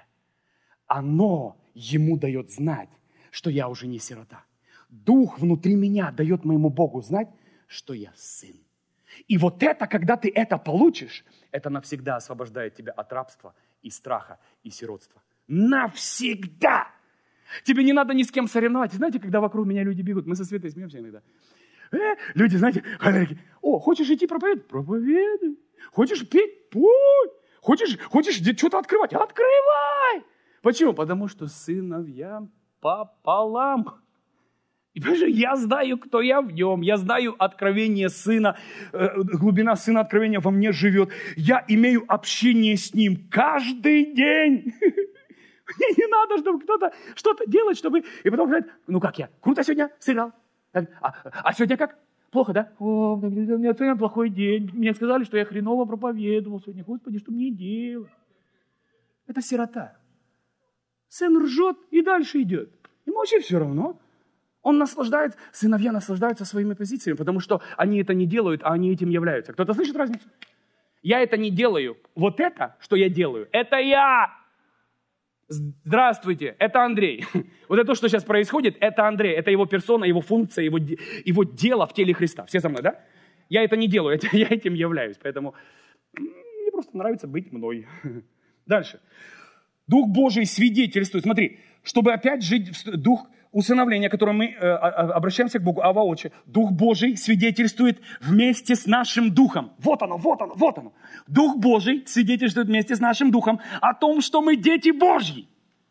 оно Ему дает знать, что я уже не сирота. Дух внутри меня дает моему Богу знать, что я сын. И вот это, когда ты это получишь, это навсегда освобождает тебя от рабства и страха, и сиротства. Навсегда! Тебе не надо ни с кем соревновать. Знаете, когда вокруг меня люди бегут, мы со Светой смеемся иногда. Люди, знаете, хочешь идти проповедовать? Проповедуй. Хочешь петь? Пой. Хочешь что-то открывать? Открывай. Почему? Потому что сыновьям пополам. И я знаю, кто я в нем, я знаю откровение Сына, глубина Сына откровения во мне живет. Я имею общение с Ним каждый день. Мне не надо, чтобы кто-то что-то делать, чтобы... И потом говорят, ну как я, круто сегодня сыграл. А сегодня как? Плохо, да? О, у меня сегодня плохой день. Мне сказали, что я хреново проповедовал сегодня. Господи, что мне делать? Это сирота. Сын ржет и дальше идет. Ему вообще все равно. Он наслаждается, сыновья наслаждаются своими позициями, потому что они это не делают, а они этим являются. Кто-то слышит разницу? Я это не делаю. Вот это, что я делаю, это я. Здравствуйте, это Андрей. Вот это то, что сейчас происходит, это Андрей. Это его персона, его функция, его дело в теле Христа. Все со мной, да? Я это не делаю, я этим являюсь. Поэтому мне просто нравится быть мной. Дальше. Дух Божий свидетельствует. Смотри, чтобы опять жить, дух усыновления, которым мы обращаемся к Богу, Авва Отче, Дух Божий свидетельствует вместе с нашим духом. Вот оно. Дух Божий свидетельствует вместе с нашим духом о том, что мы дети Божьи.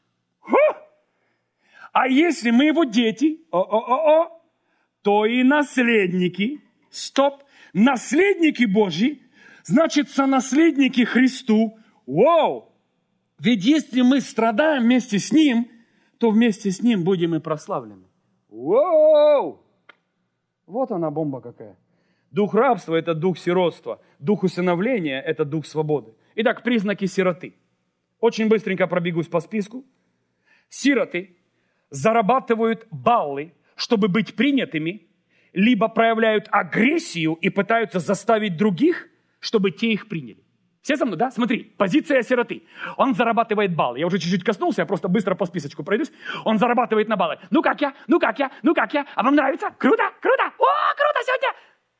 А если мы его дети, то и наследники. Стоп! Наследники Божьи, значит, сонаследники Христу. Воу! Ведь если мы страдаем вместе с Ним, то вместе с Ним будем и прославлены. Воу! Вот она бомба какая. Дух рабства – это дух сиротства. Дух усыновления – это дух свободы. Итак, признаки сироты. Очень быстренько пробегусь по списку. Сироты зарабатывают баллы, чтобы быть принятыми, либо проявляют агрессию и пытаются заставить других, чтобы те их приняли. Все со мной, да? Смотри, позиция сироты. Он зарабатывает баллы. Я уже чуть-чуть коснулся, я просто быстро по списочку пройдусь. Он зарабатывает на баллы. Ну как я? А вам нравится? Круто? О, круто сегодня!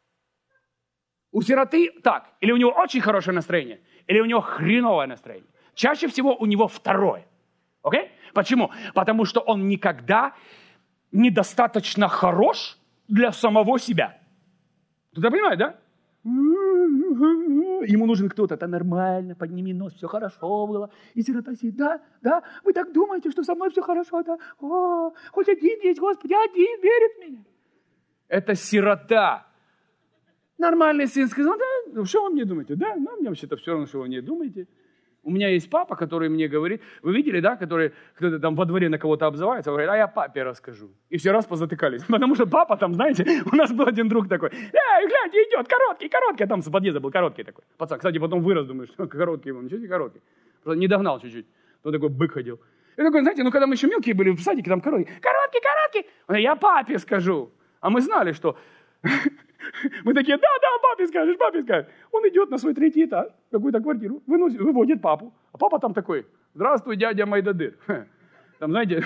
У сироты так. Или у него очень хорошее настроение, или у него хреновое настроение. Чаще всего у него второе. Окей? Почему? Потому что он никогда недостаточно хорош для самого себя. Кто-то понимает, да? Ему нужен кто-то, это нормально, подними нос, все хорошо было. И сирота сидит, да, вы так думаете, что со мной все хорошо, да? О, хоть один есть, Господи, один верит в меня. Это сирота. Нормальный сын сказал, да, что вы мне думаете? Да, мне вообще-то все равно, что вы мне думаете. У меня есть папа, который мне говорит, вы видели, да, который кто-то там во дворе на кого-то обзывается, говорит, а я папе расскажу. И все раз позатыкались, потому что папа там, знаете, у нас был один друг такой, гляньте, идет, короткий, а там с подъезда был короткий такой. Пацан, кстати, потом вырос, думаешь, что короткий был, ничего не короткий. Просто не догнал чуть-чуть, он такой бык ходил. И такой, знаете, когда мы еще мелкие были в садике, там короткий, он говорит, я папе скажу. А мы знали, что... Мы такие, да, папе скажешь. Он идет на свой 3-й этаж, в какую-то квартиру, выводит папу. А папа там такой, здравствуй, дядя Майдадыр. Там, знаете,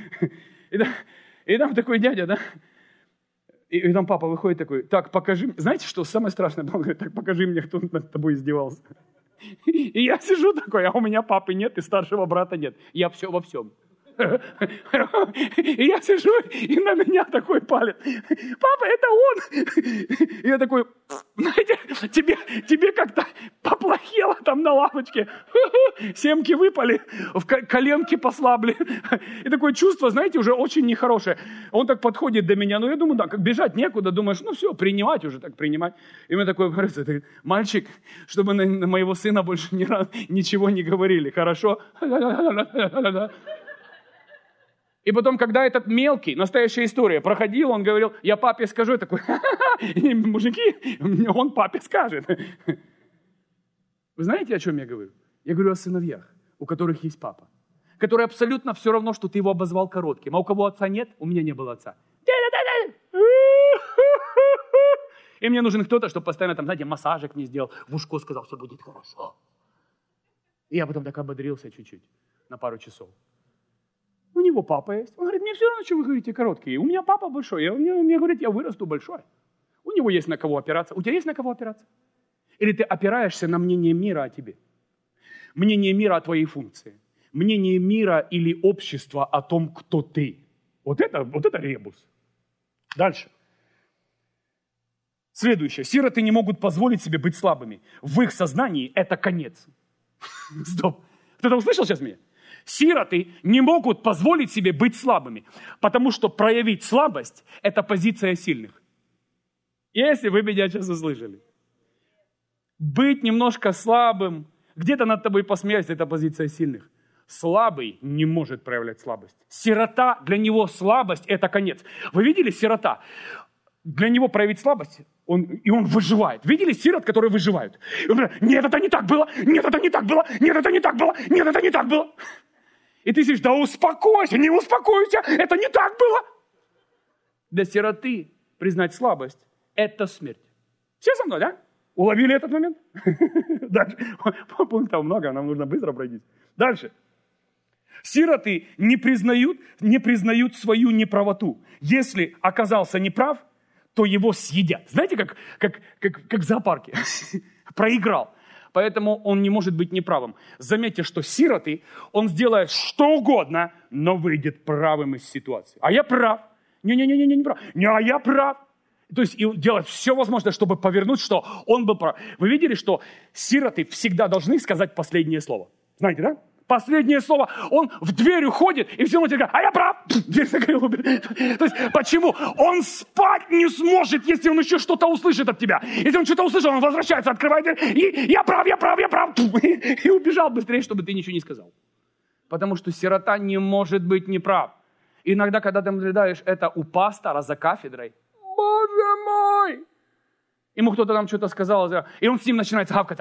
и там такой дядя, да. И там папа выходит такой, так, покажи. Знаете, что самое страшное? Он говорит, так, покажи мне, кто над тобой издевался. И я сижу такой, а у меня папы нет и старшего брата нет. Я все во всем. И я сижу, и на меня такой палец. Папа, это он. И я такой, знаете, тебе как-то поплохело там на лавочке. Семки выпали, коленки послабли. И такое чувство, знаете, уже очень нехорошее. Он так подходит до меня, я думаю, да, как бежать некуда. Думаешь, все, принимать уже, так принимать. И мне такой говорит, мальчик, чтобы на моего сына больше ничего не говорили, хорошо? И потом, когда этот мелкий, настоящая история, проходил, он говорил, я папе скажу, я такой, мужики, он папе скажет. Вы знаете, о чем я говорю? Я говорю о сыновьях, у которых есть папа, который абсолютно все равно, что ты его обозвал коротким. А у кого отца нет, у меня не было отца. И мне нужен кто-то, чтобы постоянно там, знаете, массажик мне сделал, в ушко сказал, все будет хорошо. И я потом так ободрился чуть-чуть, на пару часов. У него папа есть. Он говорит, мне все равно, что вы говорите короткие. У меня папа большой. Мне говорит, я вырасту большой. У него есть на кого опираться. У тебя есть на кого опираться? Или ты опираешься на мнение мира о тебе? Мнение мира о твоей функции. Мнение мира или общества о том, кто ты. Вот это ребус. Дальше. Следующее. Сироты не могут позволить себе быть слабыми. В их сознании это конец. Стоп. Кто-то услышал сейчас меня? Сироты не могут позволить себе быть слабыми, потому что проявить слабость – это позиция сильных. Если вы меня сейчас услышали. Быть немножко слабым, где-то над тобой посмеяться – это позиция сильных. Слабый не может проявлять слабость. Сирота, для него слабость – это конец. Вы видели сирота? Для него проявить слабость, он выживает. Видели сирот, которые выживают? И он говорит, нет, это не так было, нет, это не так было, нет, это не так было, нет, это не так было. И ты сидишь, да успокойся, не успокойся, это не так было. Для сироты признать слабость – это смерть. Все со мной, да? Уловили этот момент? Дальше. Пунктов много, нам нужно быстро пройти. Дальше. Сироты не признают свою неправоту. Если оказался неправ, то его съедят. Знаете, как в зоопарке. Проиграл. Поэтому он не может быть неправым. Заметьте, что сироты, он сделает что угодно, но выйдет правым из ситуации. А я прав. Не прав. А я прав. То есть и делать все возможное, чтобы повернуть, что он был прав. Вы видели, что сироты всегда должны сказать последнее слово? Знаете, да? Последнее слово. Он в дверь уходит, и все равно тебе говорят, а я прав. Дверь закрыл. То есть почему? Он спать не сможет, если он еще что-то услышит от тебя. Если он что-то услышал, он возвращается, открывает дверь, и я прав. И убежал быстрее, чтобы ты ничего не сказал. Потому что сирота не может быть неправ. Иногда, когда ты наблюдаешь это у пастора за кафедрой, Боже мой! Ему кто-то там что-то сказал, и он с ним начинает гавкать.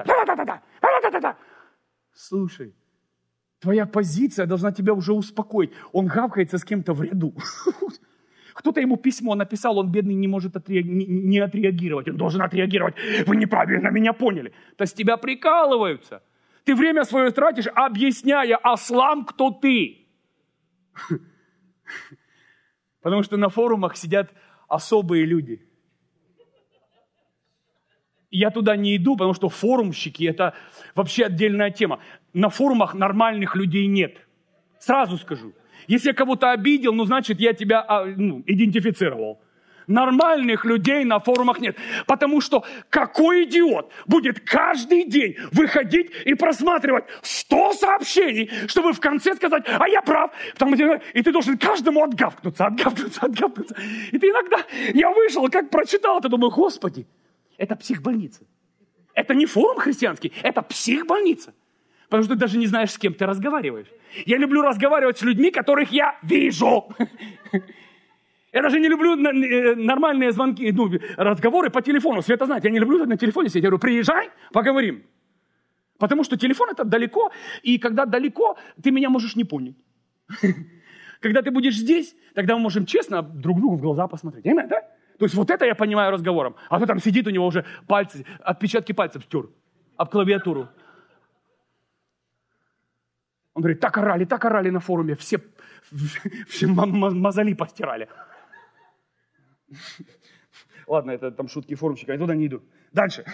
Слушай, твоя позиция должна тебя уже успокоить. Он гавкается с кем-то в ряду. Кто-то ему письмо написал, он, бедный, не может не отреагировать. Он должен отреагировать. Вы неправильно меня поняли. То есть тебя прикалываются. Ты время свое тратишь, объясняя ослам, кто ты. Потому что на форумах сидят особые люди. Я туда не иду, потому что форумщики – это вообще отдельная тема. На форумах нормальных людей нет. Сразу скажу. Если я кого-то обидел, значит, я тебя идентифицировал. Нормальных людей на форумах нет. Потому что какой идиот будет каждый день выходить и просматривать 100 сообщений, чтобы в конце сказать, а я прав. И ты должен каждому отгавкнуться. И ты иногда, я вышел, как прочитал это, думаю, Господи, это психбольница. Это не форум христианский, это психбольница. Потому что ты даже не знаешь, с кем ты разговариваешь. Я люблю разговаривать с людьми, которых я вижу. Я даже не люблю нормальные звонки, разговоры по телефону. Света знает, я не люблю на телефоне сидеть. Я говорю, приезжай, поговорим. Потому что телефон это далеко, и когда далеко, ты меня можешь не понять. Когда ты будешь здесь, тогда мы можем честно друг другу в глаза посмотреть. Понимаете, да? То есть вот это я понимаю разговором. А то там сидит у него уже пальцы, отпечатки пальцев стер об клавиатуру. Он говорит, так орали на форуме, все мозоли постирали. Ладно, это там шутки форумщика, я туда не иду. Дальше.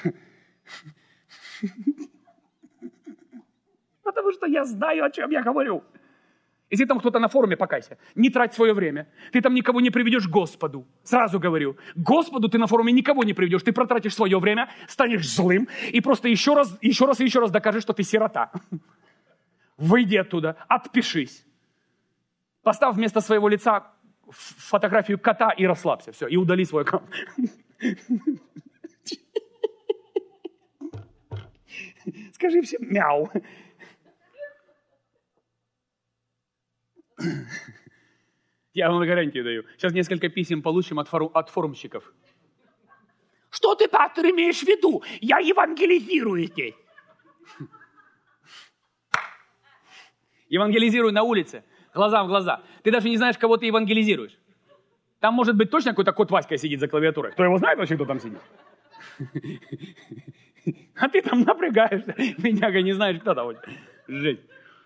Потому что я знаю, о чем я говорю. Если там кто-то на форуме, покайся. Не трать свое время. Ты там никого не приведешь к Господу. Сразу говорю. К Господу ты на форуме никого не приведешь. Ты протратишь свое время, станешь злым и просто еще раз докажешь, что ты сирота. Выйди оттуда, отпишись. Поставь вместо своего лица фотографию кота и расслабься. Все, и удали свой аккаунт. Скажи всем мяу. Я вам гарантию даю. Сейчас несколько писем получим от форумщиков. Что ты, пастор, имеешь в виду? Я евангелизирую здесь. Евангелизируй на улице, глаза в глаза. Ты даже не знаешь, кого ты евангелизируешь. Там может быть точно какой-то кот Васька сидит за клавиатурой. Кто его знает вообще, кто там сидит? А ты там напрягаешься. Бедняга, не знаешь, кто там. Жесть.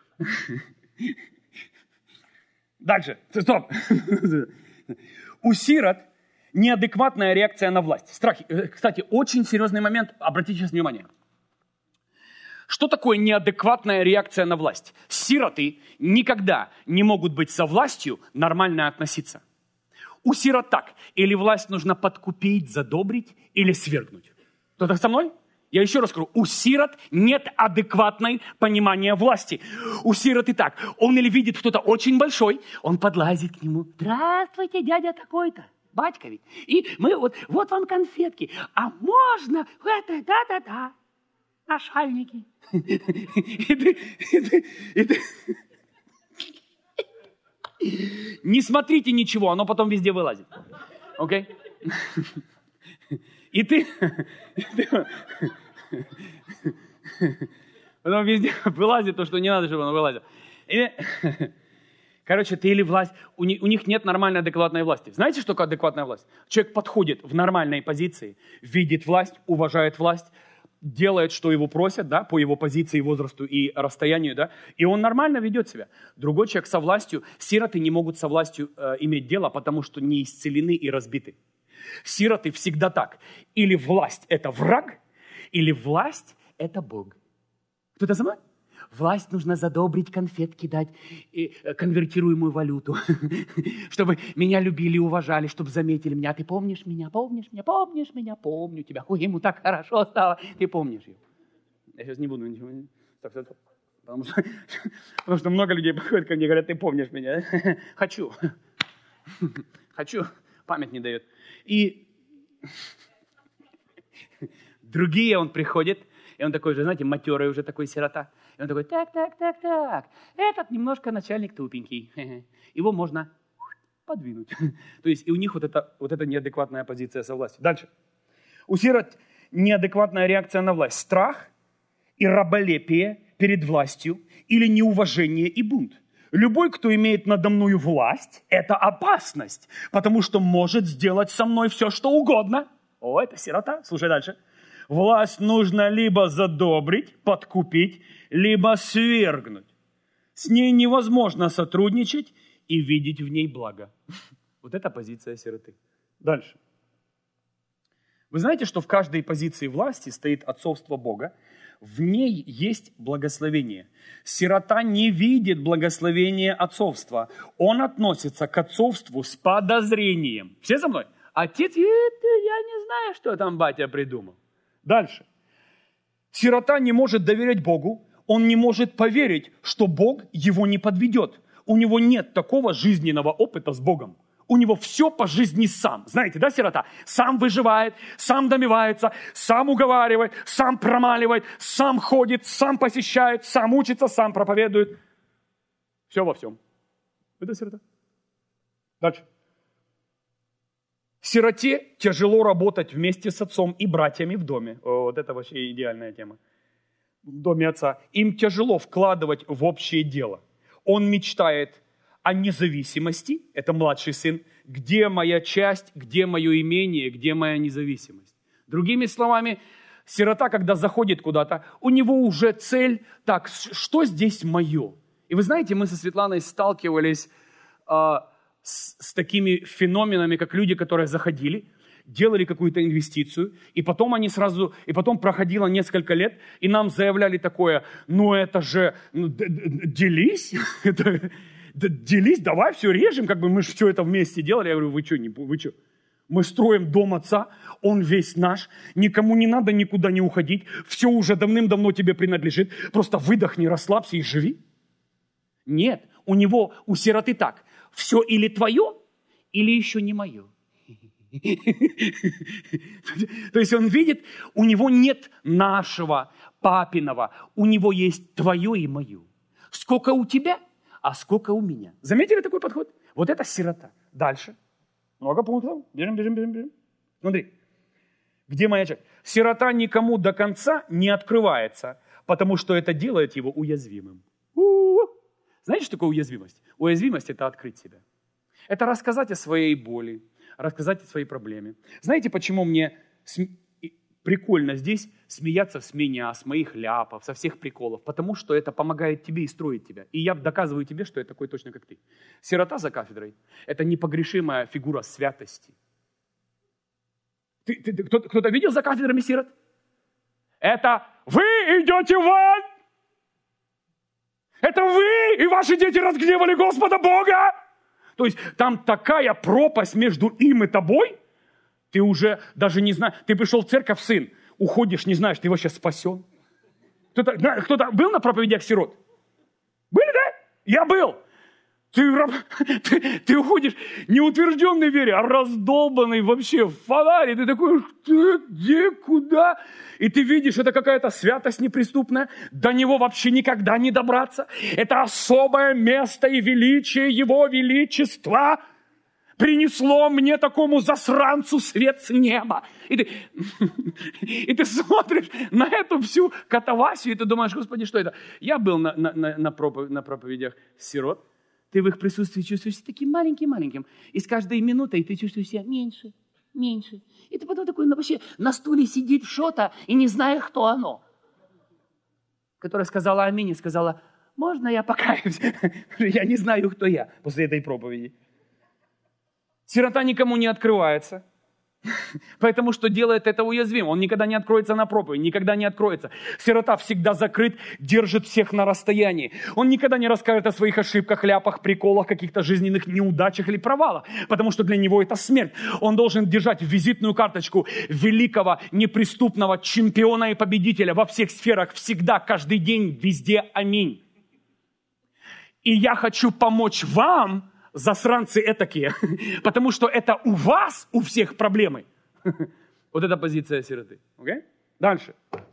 Дальше. Стоп. У сирот неадекватная реакция на власть. Страх. Кстати, очень серьезный момент. Обратите сейчас внимание. Что такое неадекватная реакция на власть? Сироты никогда не могут быть со властью нормально относиться. У сирот так. Или власть нужно подкупить, задобрить, или свергнуть. Кто-то со мной? Я еще раз скажу. У сирот нет адекватной понимания власти. У сирот и так. Он или видит кто-то очень большой, он подлазит к нему. Здравствуйте, дядя такой-то. Батька ведь. И мы вот вам конфетки. А можно это, да-да-да. Нашальники. Не смотрите ничего, оно потом везде вылазит. Окей? И ты потом везде вылазит то, что не надо, чтобы оно вылазило. Короче, ты или власть, у них нет нормальной адекватной власти. Знаете, что такое адекватная власть? Человек подходит в нормальной позиции, видит власть, уважает власть, делает, что его просят, да, по его позиции, возрасту и расстоянию, да, и он нормально ведет себя. Другой человек со властью, сироты не могут со властью иметь дело, потому что не исцелены и разбиты. Сироты всегда так. Или власть – это враг, или власть – это Бог. Кто-то за мной? Власть нужно задобрить, конфетки дать, конвертируемую валюту, чтобы меня любили, уважали, чтобы заметили меня. Ты помнишь меня, помнишь меня, помнишь меня, помню тебя. Ой, ему так хорошо стало. Ты помнишь ее. Я сейчас не буду ничего. Потому что много людей подходят ко мне и говорят, ты помнишь меня. Хочу. Память не дает. И другие он приходит, и он такой же, знаете, матерый уже такой сирота. И он такой, так. Этот немножко начальник тупенький. Его можно подвинуть. То есть и у них вот эта неадекватная позиция со властью. Дальше. У сирот неадекватная реакция на власть. Страх и раболепие перед властью или неуважение и бунт. Любой, кто имеет надо мною власть, это опасность, потому что может сделать со мной все, что угодно. О, это сирота. Слушай дальше. Власть нужно либо задобрить, подкупить, либо свергнуть. С ней невозможно сотрудничать и видеть в ней благо. Вот это позиция сироты. Дальше. Вы знаете, что в каждой позиции власти стоит отцовство Бога? В ней есть благословение. Сирота не видит благословения отцовства. Он относится к отцовству с подозрением. Все со мной? Отец, я не знаю, что там батя придумал. Дальше. Сирота не может доверять Богу, он не может поверить, что Бог его не подведет. У него нет такого жизненного опыта с Богом. У него все по жизни сам. Знаете, да, сирота? Сам выживает, сам добивается, сам уговаривает, сам промаливает, сам ходит, сам посещает, сам учится, сам проповедует. Все во всем. Это сирота. Дальше. Сироте тяжело работать вместе с отцом и братьями в доме. Вот это вообще идеальная тема. В доме отца. Им тяжело вкладывать в общее дело. Он мечтает о независимости, это младший сын, где моя часть, где мое имение, где моя независимость. Другими словами, сирота, когда заходит куда-то, у него уже цель, так, что здесь мое? И вы знаете, мы со Светланой сталкивались с такими феноменами, как люди, которые заходили, делали какую-то инвестицию, и потом потом проходило несколько лет, и нам заявляли такое, это же, делись, делись, давай все режем, мы же все это вместе делали. Я говорю, вы что? Мы строим дом отца, он весь наш, никому не надо никуда не уходить, все уже давным-давно тебе принадлежит, просто выдохни, расслабься и живи. Нет, у сироты так, все или твое, или еще не мое. То есть он видит, у него нет нашего, папиного, у него есть твое и мое. Сколько у тебя, а сколько у меня. Заметили такой подход? Вот это сирота. Дальше. Много пунктов. Бежим. Смотри. Где моя часть? Сирота никому до конца не открывается, потому что это делает его уязвимым. Знаете, что такое уязвимость? Уязвимость – это открыть себя. Это рассказать о своей боли, рассказать о своей проблеме. Знаете, почему мне прикольно здесь смеяться с меня, с моих ляпов, со всех приколов? Потому что это помогает тебе и строит тебя. И я доказываю тебе, что я такой точно, как ты. Сирота за кафедрой – это непогрешимая фигура святости. Кто-то видел за кафедрами сирот? Это вы идете в ад! Это вы и ваши дети разгневали Господа Бога! То есть там такая пропасть между им и тобой, ты уже даже не знаешь, ты пришел в церковь, сын, уходишь, не знаешь, ты вообще спасен. Кто-то был на проповедях сирот? Были, да? Я был. Ты уходишь не утвержденной вере, а раздолбанный вообще в фонаре. Ты такой, где, куда? И ты видишь, это какая-то святость неприступная. До него вообще никогда не добраться. Это особое место и величие его величества принесло мне, такому засранцу, свет с неба. И ты смотришь на эту всю катавасию, и ты думаешь, Господи, что это? Я был на проповедях сирот. Ты в их присутствии чувствуешь себя таким маленьким. И с каждой минутой ты чувствуешь себя меньше. И ты потом такой, вообще на стуле сидит что-то и не зная, кто оно. Которая сказала аминь и сказала, можно я покаюсь? Я не знаю, кто я после этой проповеди. Сирота никому не открывается. Потому что делает это уязвимым. Он никогда не откроется на проповедь, никогда не откроется. Сирота всегда закрыт, держит всех на расстоянии. Он никогда не расскажет о своих ошибках, ляпах, приколах, каких-то жизненных неудачах или провалах, потому что для него это смерть. Он должен держать визитную карточку великого, неприступного чемпиона и победителя во всех сферах, всегда, каждый день, везде. Аминь. И я хочу помочь вам, засранцы этакие, потому что это у вас, у всех проблемы. Вот это позиция сироты. Okay? Дальше.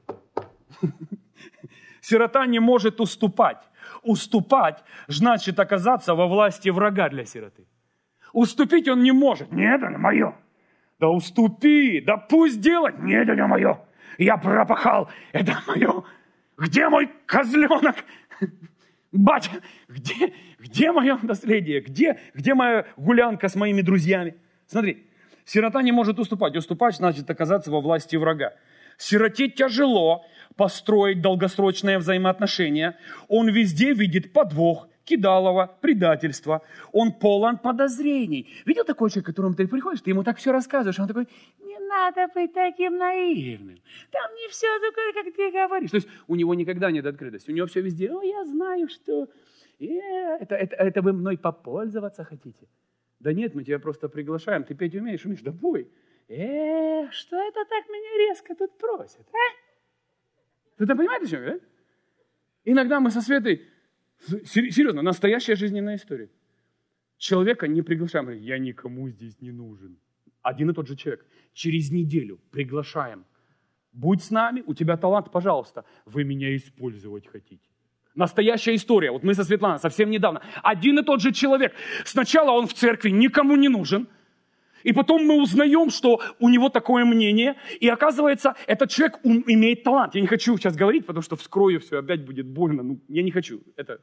Сирота не может уступать. Уступать значит оказаться во власти врага для сироты. Уступить он не может. Нет, это мое. Да уступи, да пусть делать. Нет, это мое. Я пропахал, это мое. Где мой козленок? Батя, где мое наследие? Где моя гулянка с моими друзьями? Смотри, сирота не может уступать. Уступать значит оказаться во власти врага. Сироте тяжело построить долгосрочные взаимоотношения. Он везде видит подвох, кидалово, предательство. Он полон подозрений. Видел такой человек, к которому ты приходишь, ты ему так все рассказываешь, он такой, не надо быть таким наивным. Там не все такое, как ты говоришь. То есть у него никогда нет открытости. У него все везде, я знаю, что... Это вы мной попользоваться хотите. Да нет, мы тебя просто приглашаем. Ты петь умеешь? Умеешь? Да пой. Что это так меня резко тут просят? Ты понимаешь, о чем я? Иногда мы со Светой, серьезно, настоящая жизненная история. Человека не приглашаем, говорит, я никому здесь не нужен. Один и тот же человек. Через неделю приглашаем. Будь с нами, у тебя талант, пожалуйста. Вы меня использовать хотите. Настоящая история. Вот мы со Светланой совсем недавно. Один и тот же человек. Сначала он в церкви никому не нужен. И потом мы узнаем, что у него такое мнение. И оказывается, этот человек имеет талант. Я не хочу сейчас говорить, потому что вскрою все, опять будет больно. Ну, я не хочу. Это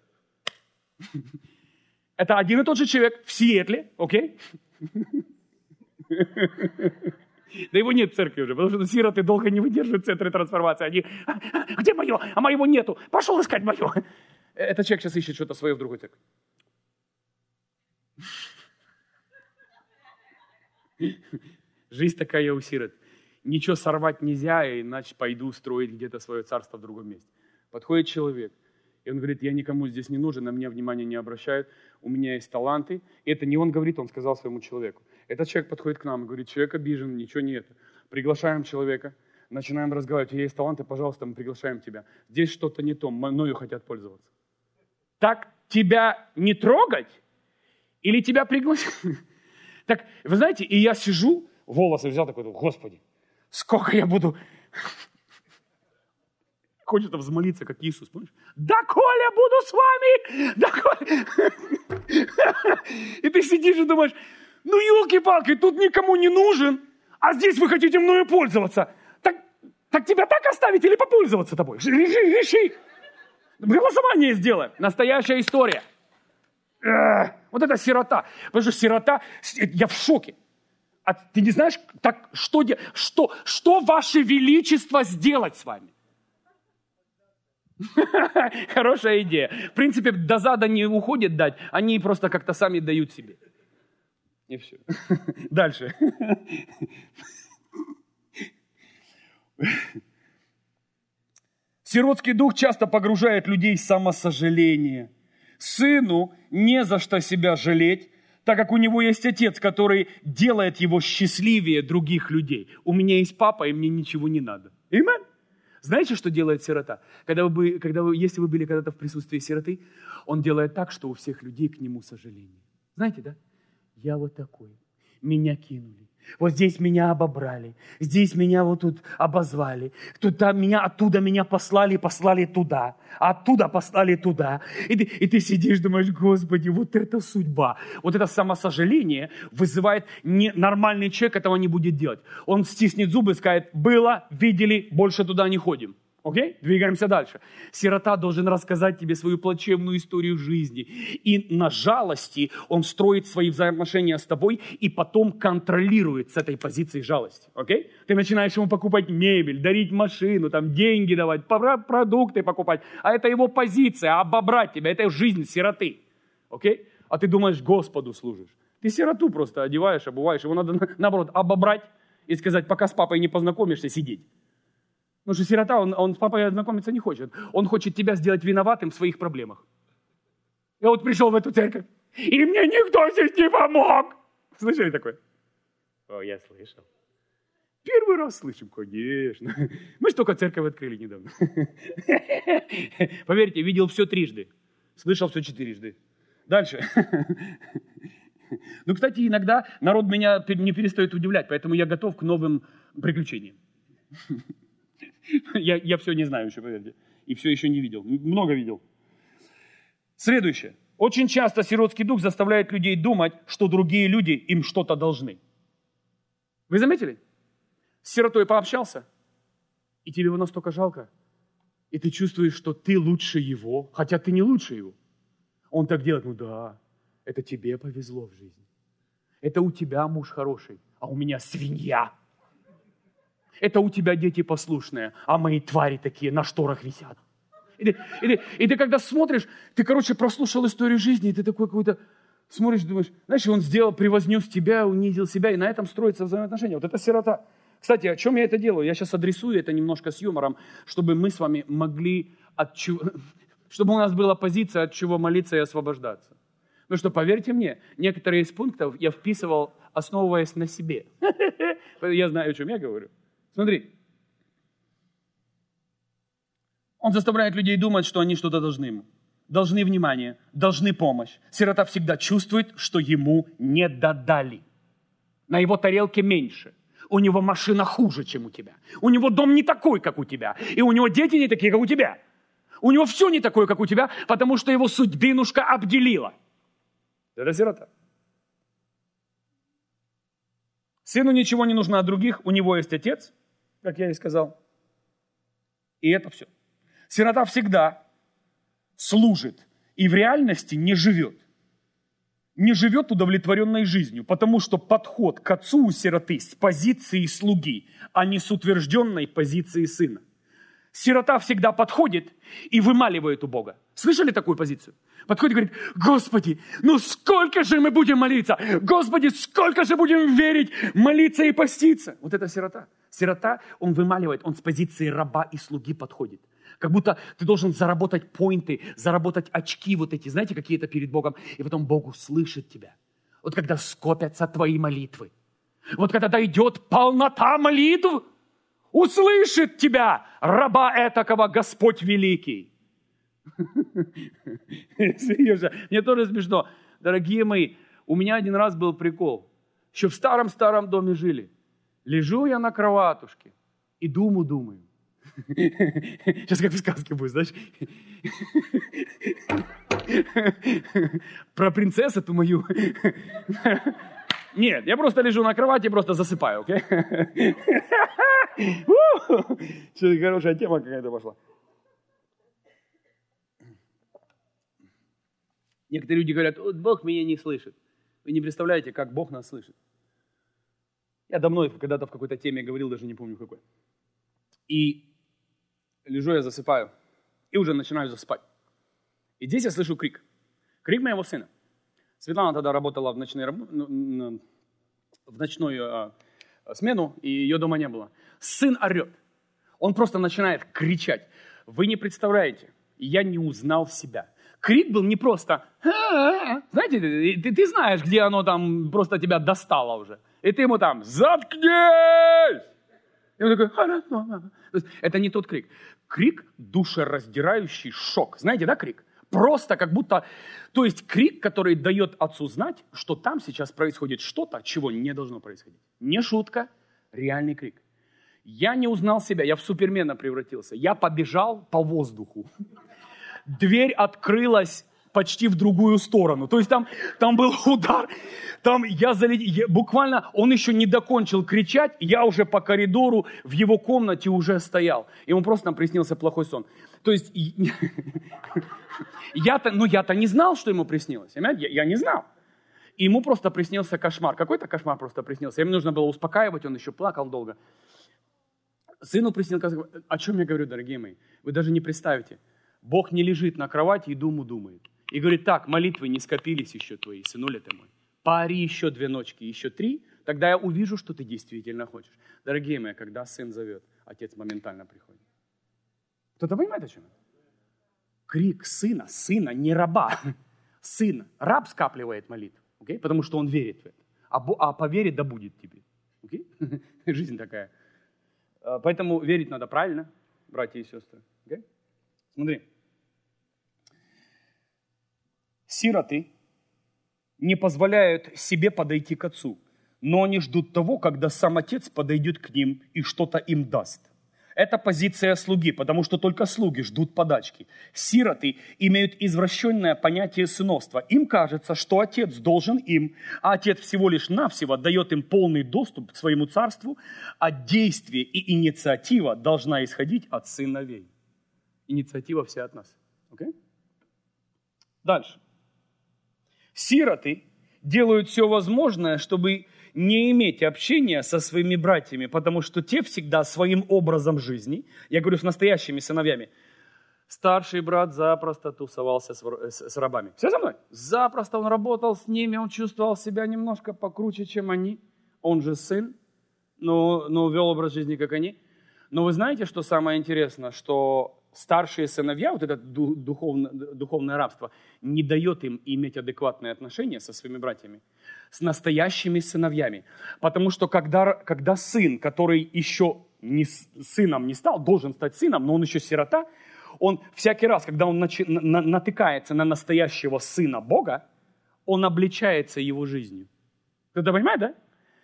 один и тот же человек в Сиэтле, окей? Да его нет в церкви уже, потому что сироты долго не выдерживают центры трансформации. Они, где мое? А моего нету. Пошел искать мое. Этот человек сейчас ищет что-то свое в другой церкви. Жизнь такая у сирот. Ничего сорвать нельзя, иначе пойду строить где-то свое царство в другом месте. Подходит человек, и он говорит, я никому здесь не нужен, на меня внимания не обращают, у меня есть таланты. И это не он говорит, он сказал своему человеку. Этот человек подходит к нам и говорит, человек обижен, ничего не это. Приглашаем человека, начинаем разговаривать, у тебя есть таланты, пожалуйста, мы приглашаем тебя. Здесь что-то не то, мною хотят пользоваться. Так тебя не трогать или тебя пригласить? Так, вы знаете, и я сижу, волосы взял такой, Господи, сколько я буду... Хочется взмолиться, как Иисус, помнишь? Да, Коля, буду с вами! Да, Коля! И ты сидишь и думаешь, ну, елки-палки, тут никому не нужен, а здесь вы хотите мною пользоваться. Так тебя так оставить или попользоваться тобой? Реши. Голосование сделаем. Настоящая история. Вот это сирота. Потому что сирота, я в шоке. А ты не знаешь, так, что ваше величество сделать с вами? Хорошая идея. В принципе, до зада не уходит дать, они просто как-то сами дают себе. И все. Дальше. Сиротский дух часто погружает людей в самосожаление. Сыну не за что себя жалеть, так как у него есть отец, который делает его счастливее других людей. У меня есть папа, и мне ничего не надо. Аминь. Знаете, что делает сирота? Если вы были когда-то в присутствии сироты, он делает так, что у всех людей к нему сожаление. Знаете, да? Я вот такой. Меня кинули. Вот здесь меня обобрали. Здесь меня вот тут обозвали. Оттуда меня послали туда. Оттуда послали туда. И ты сидишь, думаешь, Господи, вот это судьба. Вот это самосожаление вызывает нормальный человек этого не будет делать. Он стиснет зубы и скажет, было, видели, больше туда не ходим. Окей? Двигаемся дальше. Сирота должен рассказать тебе свою плачевную историю жизни. И на жалости он строит свои взаимоотношения с тобой и потом контролирует с этой позиции жалости. Окей? Ты начинаешь ему покупать мебель, дарить машину, там, деньги давать, продукты покупать. А это его позиция, обобрать тебя. Это жизнь сироты. Окей? А ты думаешь, Господу служишь. Ты сироту просто одеваешь, обуваешь. Его надо, наоборот, обобрать и сказать, пока с папой не познакомишься, сидеть. Потому что сирота, он с папой знакомиться не хочет. Он хочет тебя сделать виноватым в своих проблемах. Я вот пришел в эту церковь, и мне никто здесь не помог. Слышали такое? О, я слышал. Первый раз слышим, конечно. Мы же только церковь открыли недавно. Поверьте, видел все трижды. Слышал все четырежды. Дальше. Ну, кстати, иногда народ меня не перестает удивлять, поэтому я готов к новым приключениям. Я все не знаю еще, поверьте. И все еще не видел. Много видел. Следующее. Очень часто сиротский дух заставляет людей думать, что другие люди им что-то должны. Вы заметили? С сиротой пообщался, и тебе его настолько жалко, и ты чувствуешь, что ты лучше его, хотя ты не лучше его. Он так делает, ну да, это тебе повезло в жизни. Это у тебя муж хороший, а у меня свинья. Это у тебя дети послушные, а мои твари такие на шторах висят. И ты когда смотришь, ты, прослушал историю жизни, и ты такой какой-то смотришь, думаешь, знаешь, он превознес тебя, унизил себя, и на этом строятся взаимоотношения. Вот это сирота. Кстати, о чем я это делаю? Я сейчас адресую это немножко с юмором, чтобы мы с вами могли, чтобы у нас была позиция, от чего молиться и освобождаться. Ну что, поверьте мне, некоторые из пунктов я вписывал, основываясь на себе. Я знаю, о чем я говорю. Смотри. Он заставляет людей думать, что они что-то должны ему. Должны внимание, должны помощь. Сирота всегда чувствует, что ему не додали. На его тарелке меньше. У него машина хуже, чем у тебя. У него дом не такой, как у тебя. И у него дети не такие, как у тебя. У него все не такое, как у тебя, потому что его судьбинушка обделила. Это сирота. Сыну ничего не нужно от других, у него есть отец, как я и сказал. И это все. Сирота всегда служит и в реальности не живет. Не живет удовлетворенной жизнью, потому что подход к отцу у сироты с позиции слуги, а не с утвержденной позиции сына. Сирота всегда подходит и вымаливает у Бога. Слышали такую позицию? Подходит и говорит: Господи, ну сколько же мы будем молиться? Господи, сколько же будем верить, молиться и поститься? Вот это сирота. Сирота, он вымаливает, он с позиции раба и слуги подходит. Как будто ты должен заработать поинты, заработать очки вот эти, знаете, какие-то перед Богом. И потом Бог услышит тебя. Вот когда скопятся твои молитвы. Вот когда дойдет полнота молитв, услышит тебя, раба этакого, Господь великий. Серьезно, мне тоже смешно. Дорогие мои, у меня один раз был прикол. Еще в старом-старом доме жили. Лежу я на кроватушке и думаю. Сейчас как в сказке будет, знаешь. Про принцессу мою. Нет, я просто лежу на кровати и просто засыпаю, окей? Что-то хорошая тема какая-то пошла. Некоторые люди говорят: вот Бог меня не слышит. Вы не представляете, как Бог нас слышит. Я давно когда-то в какой-то теме говорил, даже не помню какой. И лежу я, засыпаю. И уже начинаю засыпать. И здесь я слышу крик. Крик моего сына. Светлана тогда работала в ночную смену, и ее дома не было. Сын орет. Он просто начинает кричать. Вы не представляете, я не узнал себя. Крик был не просто... Знаете, ты знаешь, где оно там просто тебя достало уже. И ты ему там: заткнись! И он такой: хорошо. То есть это не тот крик. Крик душераздирающий шок. Знаете, да, крик? Просто как будто... То есть крик, который дает отцу знать, что там сейчас происходит что-то, чего не должно происходить. Не шутка, реальный крик. Я не узнал себя, я в Супермена превратился. Я побежал по воздуху. Дверь открылась почти в другую сторону. То есть там был удар. Там буквально он еще не докончил кричать, я уже по коридору в его комнате уже стоял. Ему просто там приснился плохой сон. То есть я-то не знал, что ему приснилось. Я не знал. И ему просто приснился кошмар. Какой-то кошмар просто приснился. Ему нужно было успокаивать, он еще плакал долго. Сыну приснился... О чем я говорю, дорогие мои? Вы даже не представите. Бог не лежит на кровати и думает. И говорит: так, молитвы не скопились еще твои, сынуля ты мой. Пари еще 2 ночки, еще 3, тогда я увижу, что ты действительно хочешь. Дорогие мои, когда сын зовет, отец моментально приходит. Кто-то понимает, о чем это? Крик сына, не раба. Сына. Раб скапливает молитву, okay? Потому что он верит в это. А по вере да будет тебе. Okay? Жизнь такая. Поэтому верить надо правильно, братья и сестры. Okay? Смотри. Сироты не позволяют себе подойти к отцу, но они ждут того, когда сам отец подойдет к ним и что-то им даст. Это позиция слуги, потому что только слуги ждут подачки. Сироты имеют извращенное понятие сыновства. Им кажется, что отец должен им, а отец всего лишь навсего дает им полный доступ к своему царству, а действие и инициатива должна исходить от сыновей. Инициатива вся от нас. Okay? Дальше. Сироты делают все возможное, чтобы не иметь общения со своими братьями, потому что те всегда своим образом жизни, я говорю с настоящими сыновьями, старший брат запросто тусовался с рабами. Все со мной? Запросто он работал с ними, он чувствовал себя немножко покруче, чем они. Он же сын, но вел образ жизни, как они. Но вы знаете, что самое интересное, что старшие сыновья, вот это духовное рабство, не дает им иметь адекватные отношения со своими братьями, с настоящими сыновьями. Потому что когда сын, который еще сыном не стал, должен стать сыном, но он еще сирота, он всякий раз, когда он натыкается на настоящего сына Бога, он обличается его жизнью. Кто-то понимает, да?